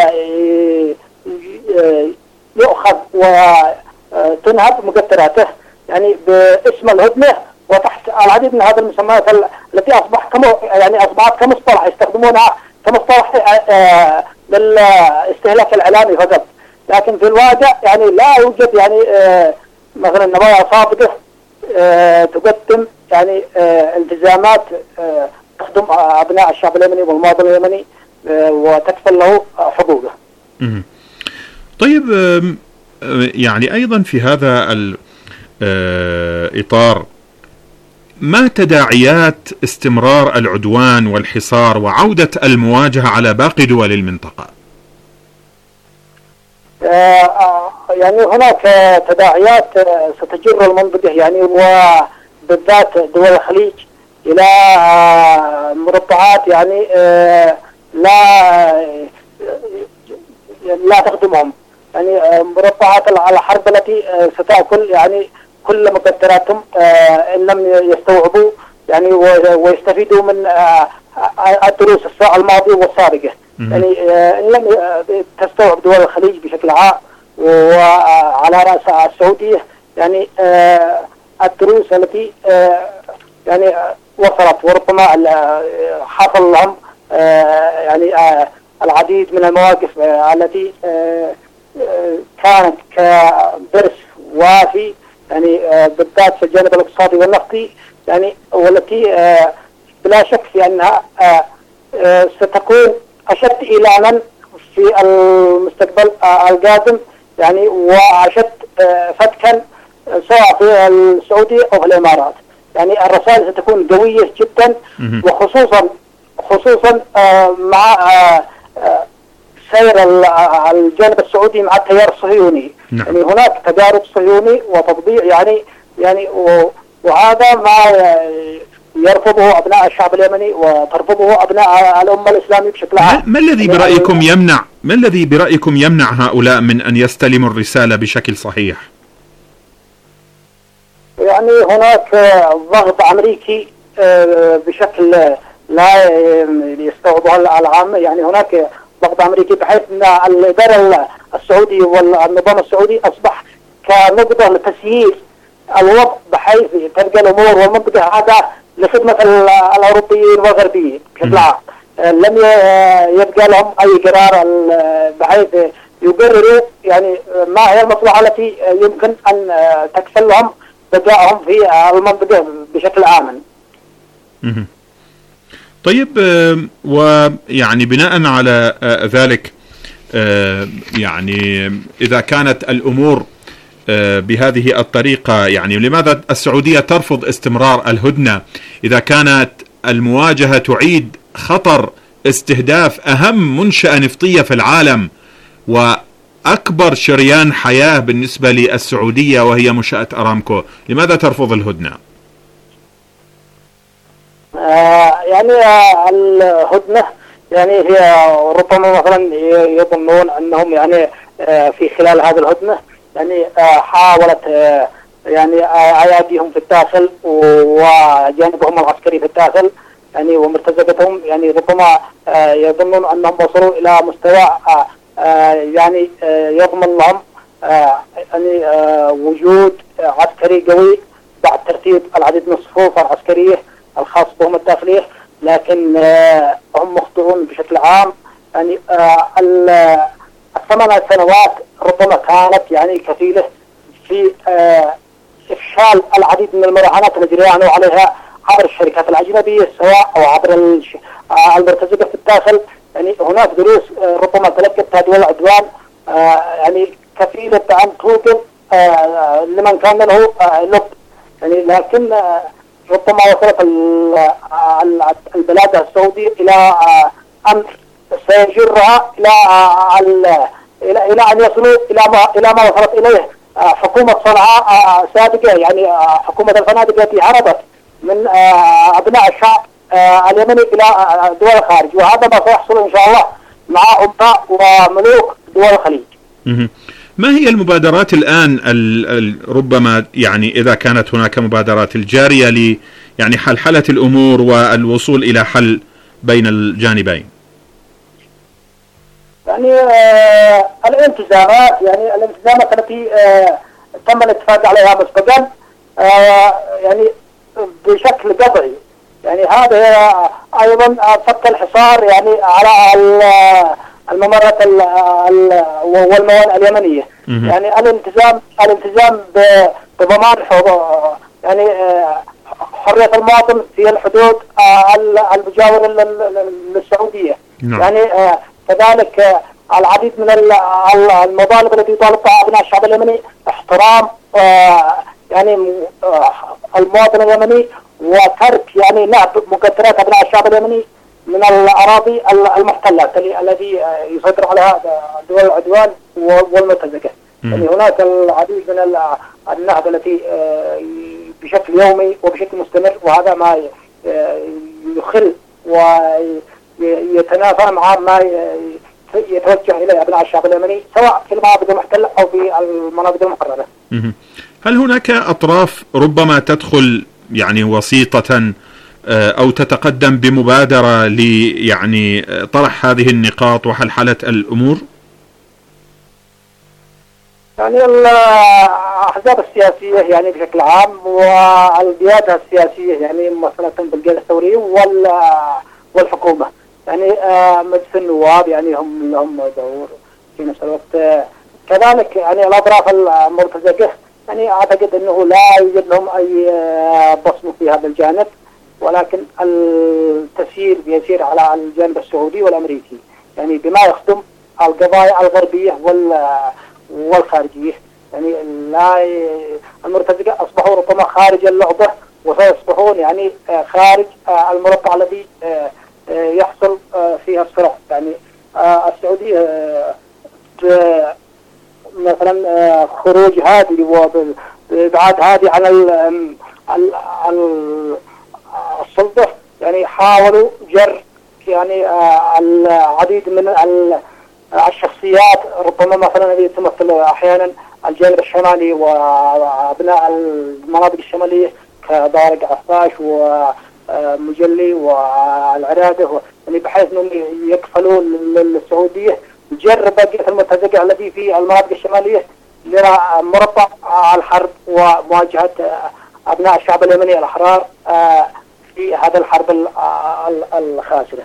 يؤخذ وتنهب مقدراته يعني باسم الهدنة وتحت العديد من هذه المسميات التي أصبح كم يعني أصبحت كمصطلح يستخدمونها كمصطلح للاستهلاك الإعلامي فقط، لكن في الواقع يعني لا يوجد يعني مثلا نوايا صادقة تقدم يعني التزامات تخدم أبناء الشعب اليمني والمواطن اليمني وتكفل له حقوقه. طيب يعني أيضا في هذا الإطار ما تداعيات استمرار العدوان والحصار وعودة المواجهة على باقي دول المنطقة؟ يعني هناك تداعيات ستجر المنطقة يعني وبالذات دول الخليج إلى مربعات يعني لا لا تخدمهم، يعني مربعات الحرب التي ستأكل يعني كل مقدراتهم إن لم يستوعبوا يعني ويستفيدوا من الدروس الماضية والسابقة. يعني إن لم تستوعب دول الخليج بشكل عام وعلى رأسها السعودية يعني الدروس التي يعني وصلت، وربما حصل لهم يعني العديد من المواقف التي كانت كدرس وافي يعني بالذات في الجانب الاقتصادي والنفطي، يعني والتي بلا شك في أنها ستكون أشد إعلانا في المستقبل القادم يعني وأشد فتكا سواء في السعودية أو في الإمارات. يعني الرسائل ستكون قوية جدا، وخصوصا خصوصا مع سير الجانب السعودي مع التيار الصهيوني. نعم. يعني هناك تجارب صهيوني وتطبيع يعني يعني وهذا ما يرفضه أبناء الشعب اليمني وترفضه أبناء الأمة الإسلامية بشكل عام. ما الذي برأيكم يمنع ما الذي برأيكم يمنع هؤلاء من أن يستلموا الرسالة بشكل صحيح؟ يعني هناك ضغط أمريكي بشكل لا يستوعبه العامة، يعني هناك ضغط أمريكي بحيث أن الإدارة السعودي والنظام السعودي أصبح كنقطة لتسيير الوضع بحيث تبقى الأمور والمنطقة هذا لخدمة الأوروبيين والغربيين بشكل عام. لم يبقى لهم أي قرار بحيث يقرروا يعني ما هي المصلحة التي يمكن أن تكفل لهم بقائهم في المنطقة بشكل آمن. طيب، ويعني بناء على ذلك يعني إذا كانت الأمور بهذه الطريقة، يعني لماذا السعودية ترفض استمرار الهدنة إذا كانت المواجهة تعيد خطر استهداف أهم منشأة نفطية في العالم وأكبر شريان حياة بالنسبة للسعودية وهي منشأة أرامكو؟ لماذا ترفض الهدنة؟ آه يعني آه الهدنة يعني هي ربما مثلا يظنون أنهم يعني آه في خلال هذه الهدنة يعني آه حاولت آه يعني آه أياديهم في الداخل وجانبهم العسكري في الداخل يعني ومرتزقتهم، يعني ربما آه يظنون أنهم وصلوا إلى مستوى آه آه يعني آه يضمن لهم آه يعني آه وجود آه عسكري قوي بعد ترتيب العديد من الصفوف العسكرية الخاص بهم الداخلية، لكن آه هم مخطئون بشكل عام. يعني آه الثمان سنوات ربما كانت يعني كفيلة في آه إفشال العديد من المراهنات التي جريانوا عليها عبر الشركات الأجنبية سواء أو عبر المرتزقة في الداخل. يعني هناك دروس آه ربما تلقتها دول العدوان آه يعني كفيلة أن توقف آه لمن كان له آه لب، يعني لكن آه ربما وصلت البلاد السعودية إلى أمر سيجرها إلى إلى إلى أن يصلوا إلى ما إلى ما وصلت إليه حكومة صنعاء سابقة، يعني حكومة الفنادق التي هربت من أبناء الشعب اليمني إلى دول الخارج، وهذا ما سيحصل إن شاء الله مع أمراء وملوك دول الخليج. ما هي المبادرات الآن ال ال ربما يعني إذا كانت هناك مبادرات الجارية ل يعني حلحلة الأمور والوصول إلى حل بين الجانبين؟ يعني آه الالتزامات يعني الالتزامات التي آه تم الاتفاق عليها مسبقا آه يعني بشكل قطعي، يعني هذا ايضا فك الحصار يعني على الممرات والموانئ اليمنيه، يعني الالتزام الالتزام بضمان يعني حريه المواطن في الحدود المجاوره للسعوديه. نعم. يعني كذلك العديد من المطالب التي يطالب بها ابناء الشعب اليمني، احترام يعني المواطن اليمني وترك يعني نهب مقدرات ابناء الشعب اليمني من الاراضي المحتله التي يسيطر عليها دول العدوان والمرتزقه. يعني هناك العديد من النهب التي بشكل يومي وبشكل مستمر، وهذا ما يخل ويتنافى مع ما يتوجه اليه ابناء الشعب اليمني سواء في المناطق المحتله او في المناطق المحرره. هل هناك اطراف ربما تدخل يعني وسيطة أو تتقدم بمبادرة ل يعني طرح هذه النقاط وحلحلة الأمور؟ يعني الأحزاب السياسية يعني بشكل عام والقيادة السياسية يعني ممثلة بالقيادة الثورية والحكومة، يعني مجلس النواب يعني هم لهم دور في نفس الوقت. كذلك يعني الأطراف المرتزقة يعني أعتقد أنه لا يوجد لهم أي بصمة في هذا الجانب، ولكن التسيير بيسير على الجانب السعودي والأمريكي، يعني بما يخدم القضايا الغربية والخارجية. يعني لا المرتزقة أصبحوا ربما خارج اللعبة وسيصبحون يعني خارج المربع الذي يحصل فيها الصراع. يعني السعودية مثلا خروج هادي وابعاد هادي عن السلطه، يعني حاولوا جر يعني العديد من الشخصيات ربما مثلا التي تمثل احيانا الجانب الشمالي وابناء المناطق الشماليه كضارق عفاش ومجلي والعراده، يعني بحيث انهم يكفلوا للسعوديه جر بقية المرتزقة التي في المناطق الشمالية لمربع الحرب ومواجهة أبناء الشعب اليمني الأحرار في هذا الحرب الخاسرة.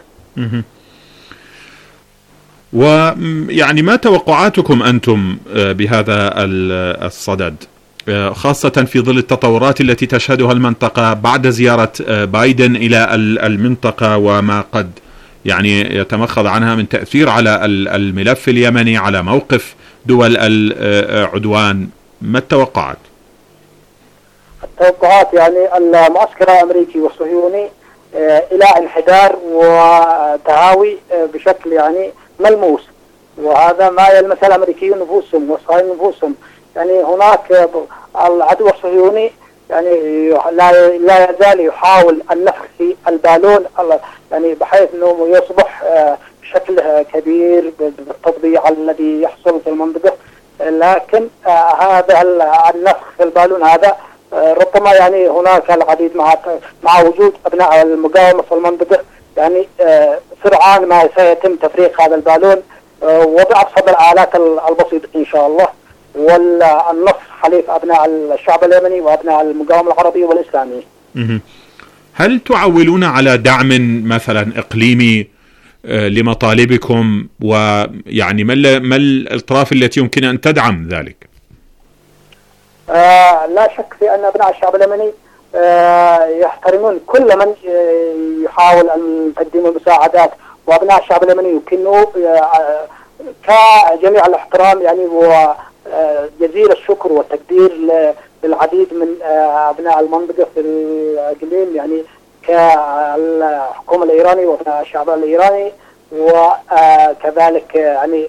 ويعني ما توقعاتكم أنتم بهذا الصدد، خاصة في ظل التطورات التي تشهدها المنطقة بعد زيارة بايدن إلى المنطقة وما قد يعني يتمخض عنها من تأثير على الملف اليمني، على موقف دول العدوان؟ ما التوقعات؟ التوقعات يعني المعسكر الأمريكي والصهيوني إلى انحدار وتهاوي بشكل يعني ملموس، وهذا ما يلمس الأمريكيين نفوسهم والصهاينة نفوسهم. يعني هناك العدو الصهيوني يعني لا لا يزال يحاول النفخ في البالون يعني بحيث انه يصبح بشكل كبير بالتطبيع الذي يحصل في المنطقه، لكن هذا النفخ في البالون هذا ربما يعني هناك العديد مع مع وجود ابناء المقاومه في المنطقه، يعني سرعان ما سيتم تفريغ هذا البالون وبأبسط الآلات البسيطه ان شاء الله، والنصر حليف ابناء الشعب اليمني وابناء المقاومه العربيه والاسلاميه. هل تعولون على دعم مثلا اقليمي لمطالبكم، ويعني ما ما الاطراف التي يمكن ان تدعم ذلك؟ آه لا شك في ان ابناء الشعب اليمني آه يحترمون كل من يحاول ان تقديم المساعدات، وابناء الشعب اليمني يمكنوا آه كجميع الاحترام يعني وجزيل الشكر والتقدير للعديد من ابناء المنطقه في الاقليم، يعني كالحكومه الايرانيه وابناء الشعب الايراني، وكذلك يعني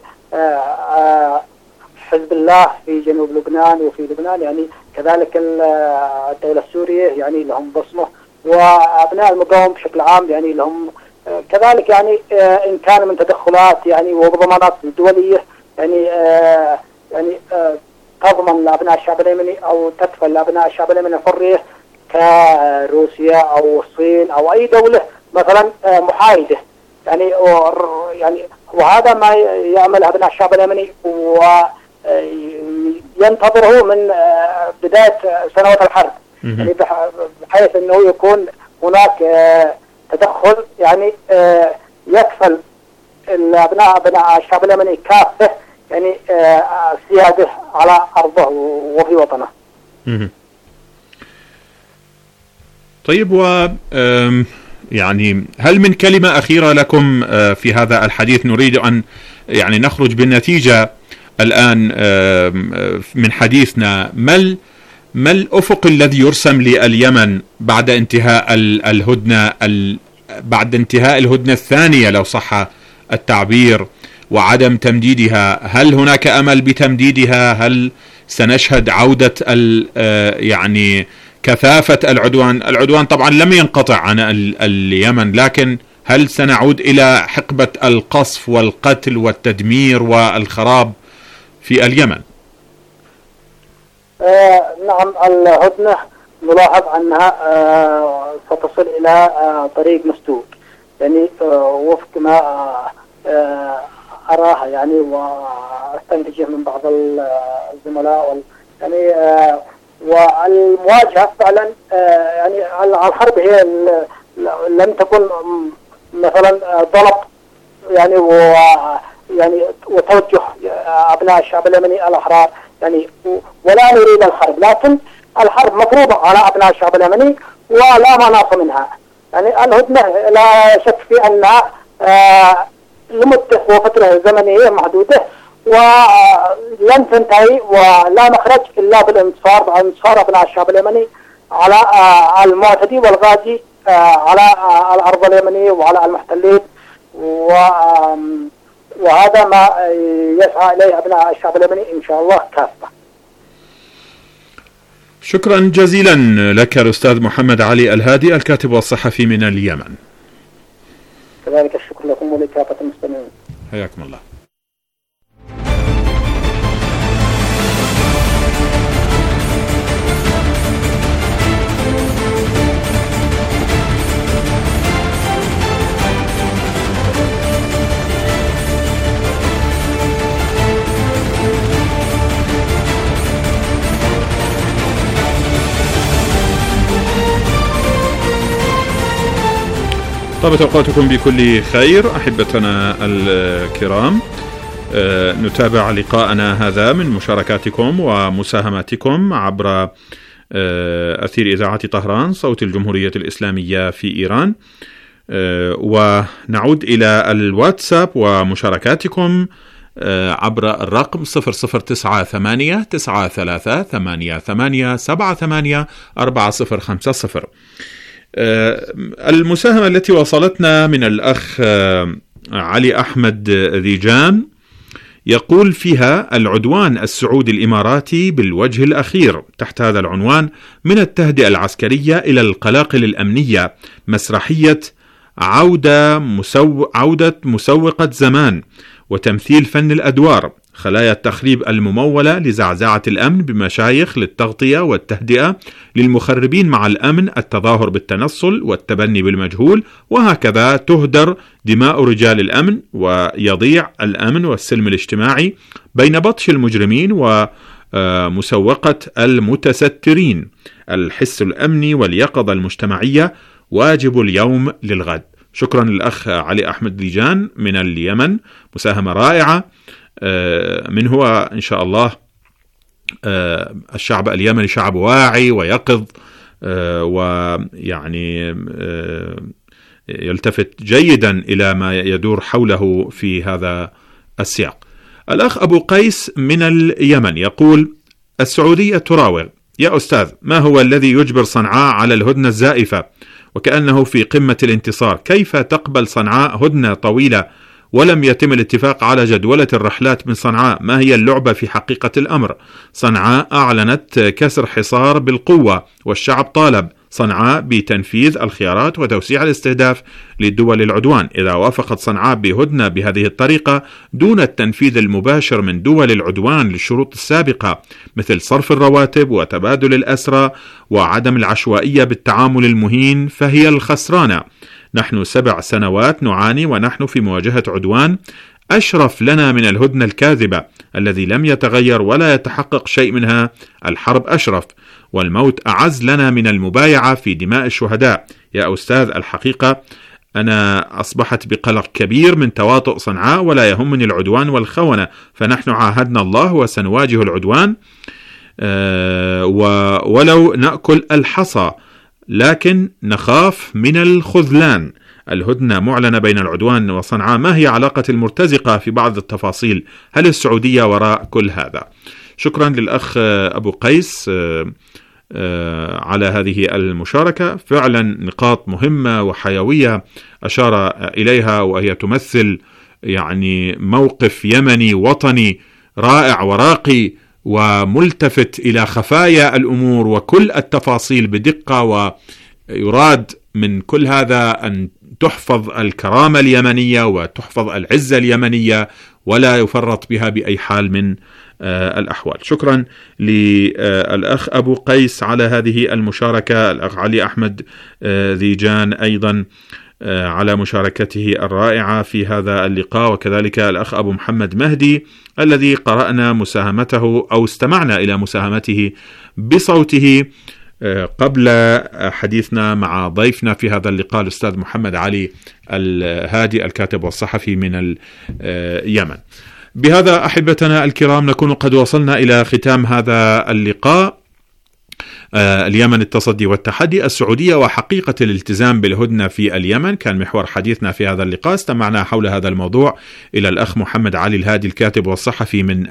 حزب الله في جنوب لبنان وفي لبنان، يعني كذلك الدوله السوريه يعني لهم بصمه، وابناء المقاومه بشكل عام يعني لهم كذلك يعني ان كان من تدخلات يعني وضمانات دوليه يعني يعني تضمن لأبناء الشعب اليمني أو تكفل لأبناء الشعب اليمني الحرية كروسيا أو الصين أو أي دولة مثلا محايدة. يعني يعني وهذا ما يعمل أبناء الشعب اليمني وينتظره من بداية سنوات الحرب، يعني بحيث أنه يكون هناك تدخل يعني يكفل الأبناء أبناء الشعب اليمني كافة يعني سيادة على أرضه وفي وطنه. طيب، و يعني هل من كلمة أخيرة لكم في هذا الحديث؟ نريد أن يعني نخرج بالنتيجة الآن من حديثنا. ما ما الأفق الذي يرسم لليمن بعد انتهاء الهدنة بعد انتهاء الهدنة الثانية لو صح التعبير وعدم تمديدها؟ هل هناك أمل بتمديدها؟ هل سنشهد عودة يعني كثافة العدوان؟ العدوان طبعا لم ينقطع عن اليمن، لكن هل سنعود إلى حقبة القصف والقتل والتدمير والخراب في اليمن؟ آه نعم، الهدنة نلاحظ أنها آه ستصل إلى آه طريق مسدود، يعني آه وفق ما آه أراها يعني واستنتجه من بعض الزملاء، يعني آه والمواجهة فعلا آه يعني الحرب هي لم تكن مثلا ضرب يعني و يعني وتوجه أبناء الشعب اليمني الأحرار يعني، ولا نريد الحرب، لكن الحرب مفروضة على أبناء الشعب اليمني ولا مناص منها. يعني الهدنة لا شك في أنها آه لمدة وفترة زمنية محدودة ولن تنتهي ولا مخرج إلا بالانتصار بانتصار أبناء الشعب اليمني على آه المعتدي والغازي آه على آه الأرض اليمنية وعلى المحتلين، وهذا ما يسعى إليه أبناء الشعب اليمني إن شاء الله كافة. شكرا جزيلا لك الأستاذ محمد علي الهادي، الكاتب والصحفي من اليمن. كذلك الشكر لكم ولكافة المستمعين. حياكم الله. طابت أوقاتكم بكل خير أحبتنا الكرام. أه نتابع لقاءنا هذا من مشاركاتكم ومساهماتكم عبر أه أثير إذاعة طهران صوت الجمهورية الإسلامية في إيران. أه ونعود إلى الواتساب ومشاركاتكم أه عبر الرقم صفر صفر تسعة ثمانية تسعة ثلاثة ثمانية ثمانية سبعة ثمانية أربعة صفر خمسة صفر. المساهمة التي وصلتنا من الأخ علي أحمد ذيجان يقول فيها: العدوان السعودي الإماراتي بالوجه الأخير تحت هذا العنوان من التهدئة العسكرية إلى القلاقل الأمنية مسرحية عودة, مسو... عودة مسوقة زمان وتمثيل فن الأدوار، خلايا التخريب الممولة لزعزعة الأمن بمشايخ للتغطية والتهدئة للمخربين مع الأمن، التظاهر بالتنصل والتبني بالمجهول، وهكذا تهدر دماء رجال الأمن ويضيع الأمن والسلم الاجتماعي بين بطش المجرمين ومسوقة المتسترين. الحس الأمني واليقظة المجتمعية واجب اليوم للغد. شكرا للأخ علي أحمد ذيجان من اليمن، مساهمة رائعة من هو إن شاء الله. الشعب اليمني شعب واعي ويقظ ويعني يلتفت جيدا إلى ما يدور حوله في هذا السياق. الأخ أبو قيس من اليمن يقول: السعودية تراوغ. يا أستاذ، ما هو الذي يجبر صنعاء على الهدنة الزائفة وكأنه في قمة الانتصار؟ كيف تقبل صنعاء هدنة طويلة ولم يتم الاتفاق على جدولة الرحلات من صنعاء؟ ما هي اللعبة في حقيقة الأمر؟ صنعاء أعلنت كسر حصار بالقوة والشعب طالب. صنعاء بتنفيذ الخيارات وتوسيع الاستهداف للدول العدوان. إذا وافقت صنعاء بهدنة بهذه الطريقة دون التنفيذ المباشر من دول العدوان للشروط السابقة مثل صرف الرواتب وتبادل الأسرى وعدم العشوائية بالتعامل المهين، فهي الخسرانة. نحن سبع سنوات نعاني ونحن في مواجهة عدوان أشرف لنا من الهدنة الكاذبة الذي لم يتغير ولا يتحقق شيء منها. الحرب أشرف والموت أعز لنا من المبايعة في دماء الشهداء. يا أستاذ، الحقيقة أنا أصبحت بقلق كبير من تواطؤ صنعاء، ولا يهمني العدوان والخونة، فنحن عاهدنا الله وسنواجه العدوان أه ولو نأكل الحصى، لكن نخاف من الخذلان. الهدنة معلنة بين العدوان وصنعاء، ما هي علاقة المرتزقة في بعض التفاصيل؟ هل السعودية وراء كل هذا؟ شكرا للأخ أبو قيس على هذه المشاركة، فعلا نقاط مهمة وحيوية أشار إليها، وهي تمثل يعني موقف يمني وطني رائع وراقي وملتفت إلى خفايا الأمور وكل التفاصيل بدقة، ويراد من كل هذا أن تحفظ الكرامة اليمنية وتحفظ العزة اليمنية ولا يفرط بها بأي حال من الأحوال. شكرا للأخ أبو قيس على هذه المشاركة، الأخ علي أحمد ذيجان أيضا على مشاركته الرائعة في هذا اللقاء، وكذلك الأخ أبو محمد مهدي الذي قرأنا مساهمته أو استمعنا إلى مساهمته بصوته قبل حديثنا مع ضيفنا في هذا اللقاء الأستاذ محمد علي الهادي الكاتب والصحفي من اليمن. بهذا أحبتنا الكرام نكون قد وصلنا إلى ختام هذا اللقاء. اليمن التصدي والتحدي، السعودية وحقيقة الالتزام بالهدنة في اليمن كان محور حديثنا في هذا اللقاء. استمعنا حول هذا الموضوع إلى الأخ محمد علي الهادي الكاتب والصحفي من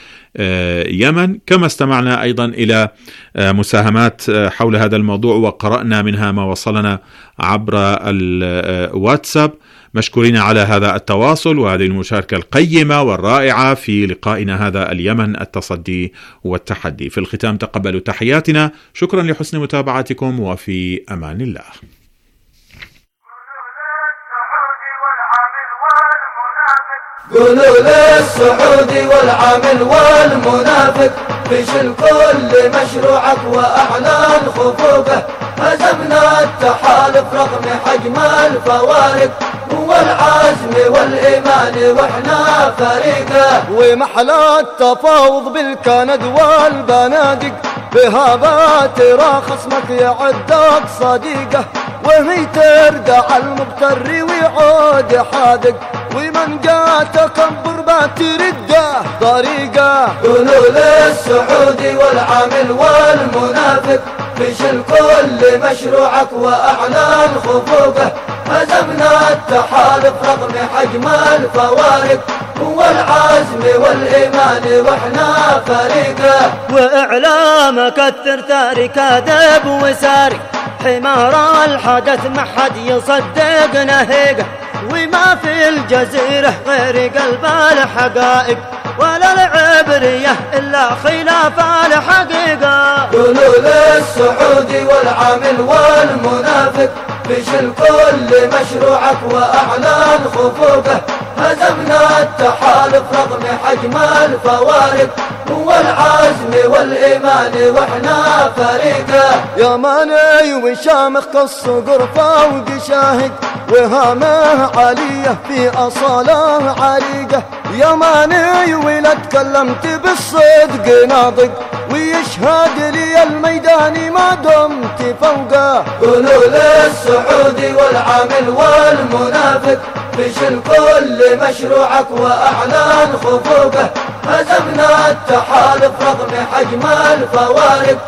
اليمن، كما استمعنا أيضا إلى مساهمات حول هذا الموضوع وقرأنا منها ما وصلنا عبر الواتساب. مشكورين على هذا التواصل وهذه المشاركة القيمة والرائعة في لقائنا هذا اليمن التصدي والتحدي. في الختام تقبلوا تحياتنا، شكرا لحسن متابعتكم وفي أمان الله. قولوا للسعودي والعامل والمنافق فشل كل مشروعك وأعلان خفوقه، هزمنا التحالف رغم حجم الفوارق والعزم والإيمان وإحنا فريقه، ومحلى التفاوض بالكند والبنادق بهذا ترى خصمك يعدك صديقه، وهي تردع المبتر ويعود حادق، ومن جاء تكبر بترده طريقه. قولوا للسعودي والعامل والمنافق فشل كل مشروعك وأعلان خفوقه، هزمنا التحالف رغم حجم الفوارق والعزم والإيمان وإحنا فريقه، وإعلام كثر تارك كذب وسارق، حمار الحدث ما حد يصدق نهيقه، وما في الجزيرة غير قلب الحقائق ولا العبرية إلا خلاف الحقيقة. قولوا للسعودي والعامل والمنافق فشل كل مشروعك وأعلان خفوقه، هزمنا التحالف رغم حجم الفوارق والعزم والإيمان وإحنا فريقه، يا ماني وشامخ كالصقر فوق شاهد، وهامه عالية في أصاله عريقة، يا ماني ولا تكلمت بالصدق ناطق، ويشهد لي الميدان ما دمت فوقه. قولوا للسعودي والعامل والمنافق فشل كل مشروعك وأعلان خفوقه، هزمنا التحالف رغم حجم الفوارق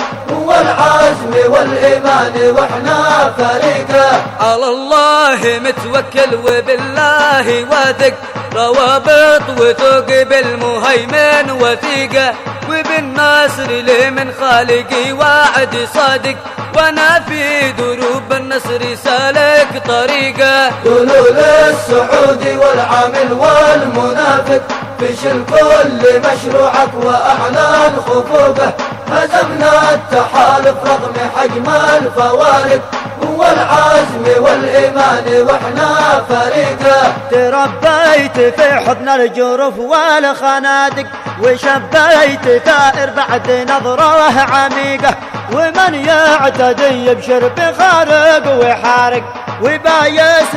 والعزم والإيمان وإحنا فريقه، على الله متوكل وبالله واثق، روابط وثوق بالمهيمن وثيقة، وبالناصر لي من خالقي وعد صادق، وانا في دروب النصر سالك طريقه. قولوا للسعودي والعامل والمنافق فشل كل مشروعك وأعلان خفوقه، هزمنا التحالف رغم حجم الفوارق، والعزم والإيمان وإحنا فريقه. تربيت في حضن الجروف والخنادق، وشبيت ثائر بعد نظره عميقة، ومن يعتدي يبشر بخارق وحارق وبايس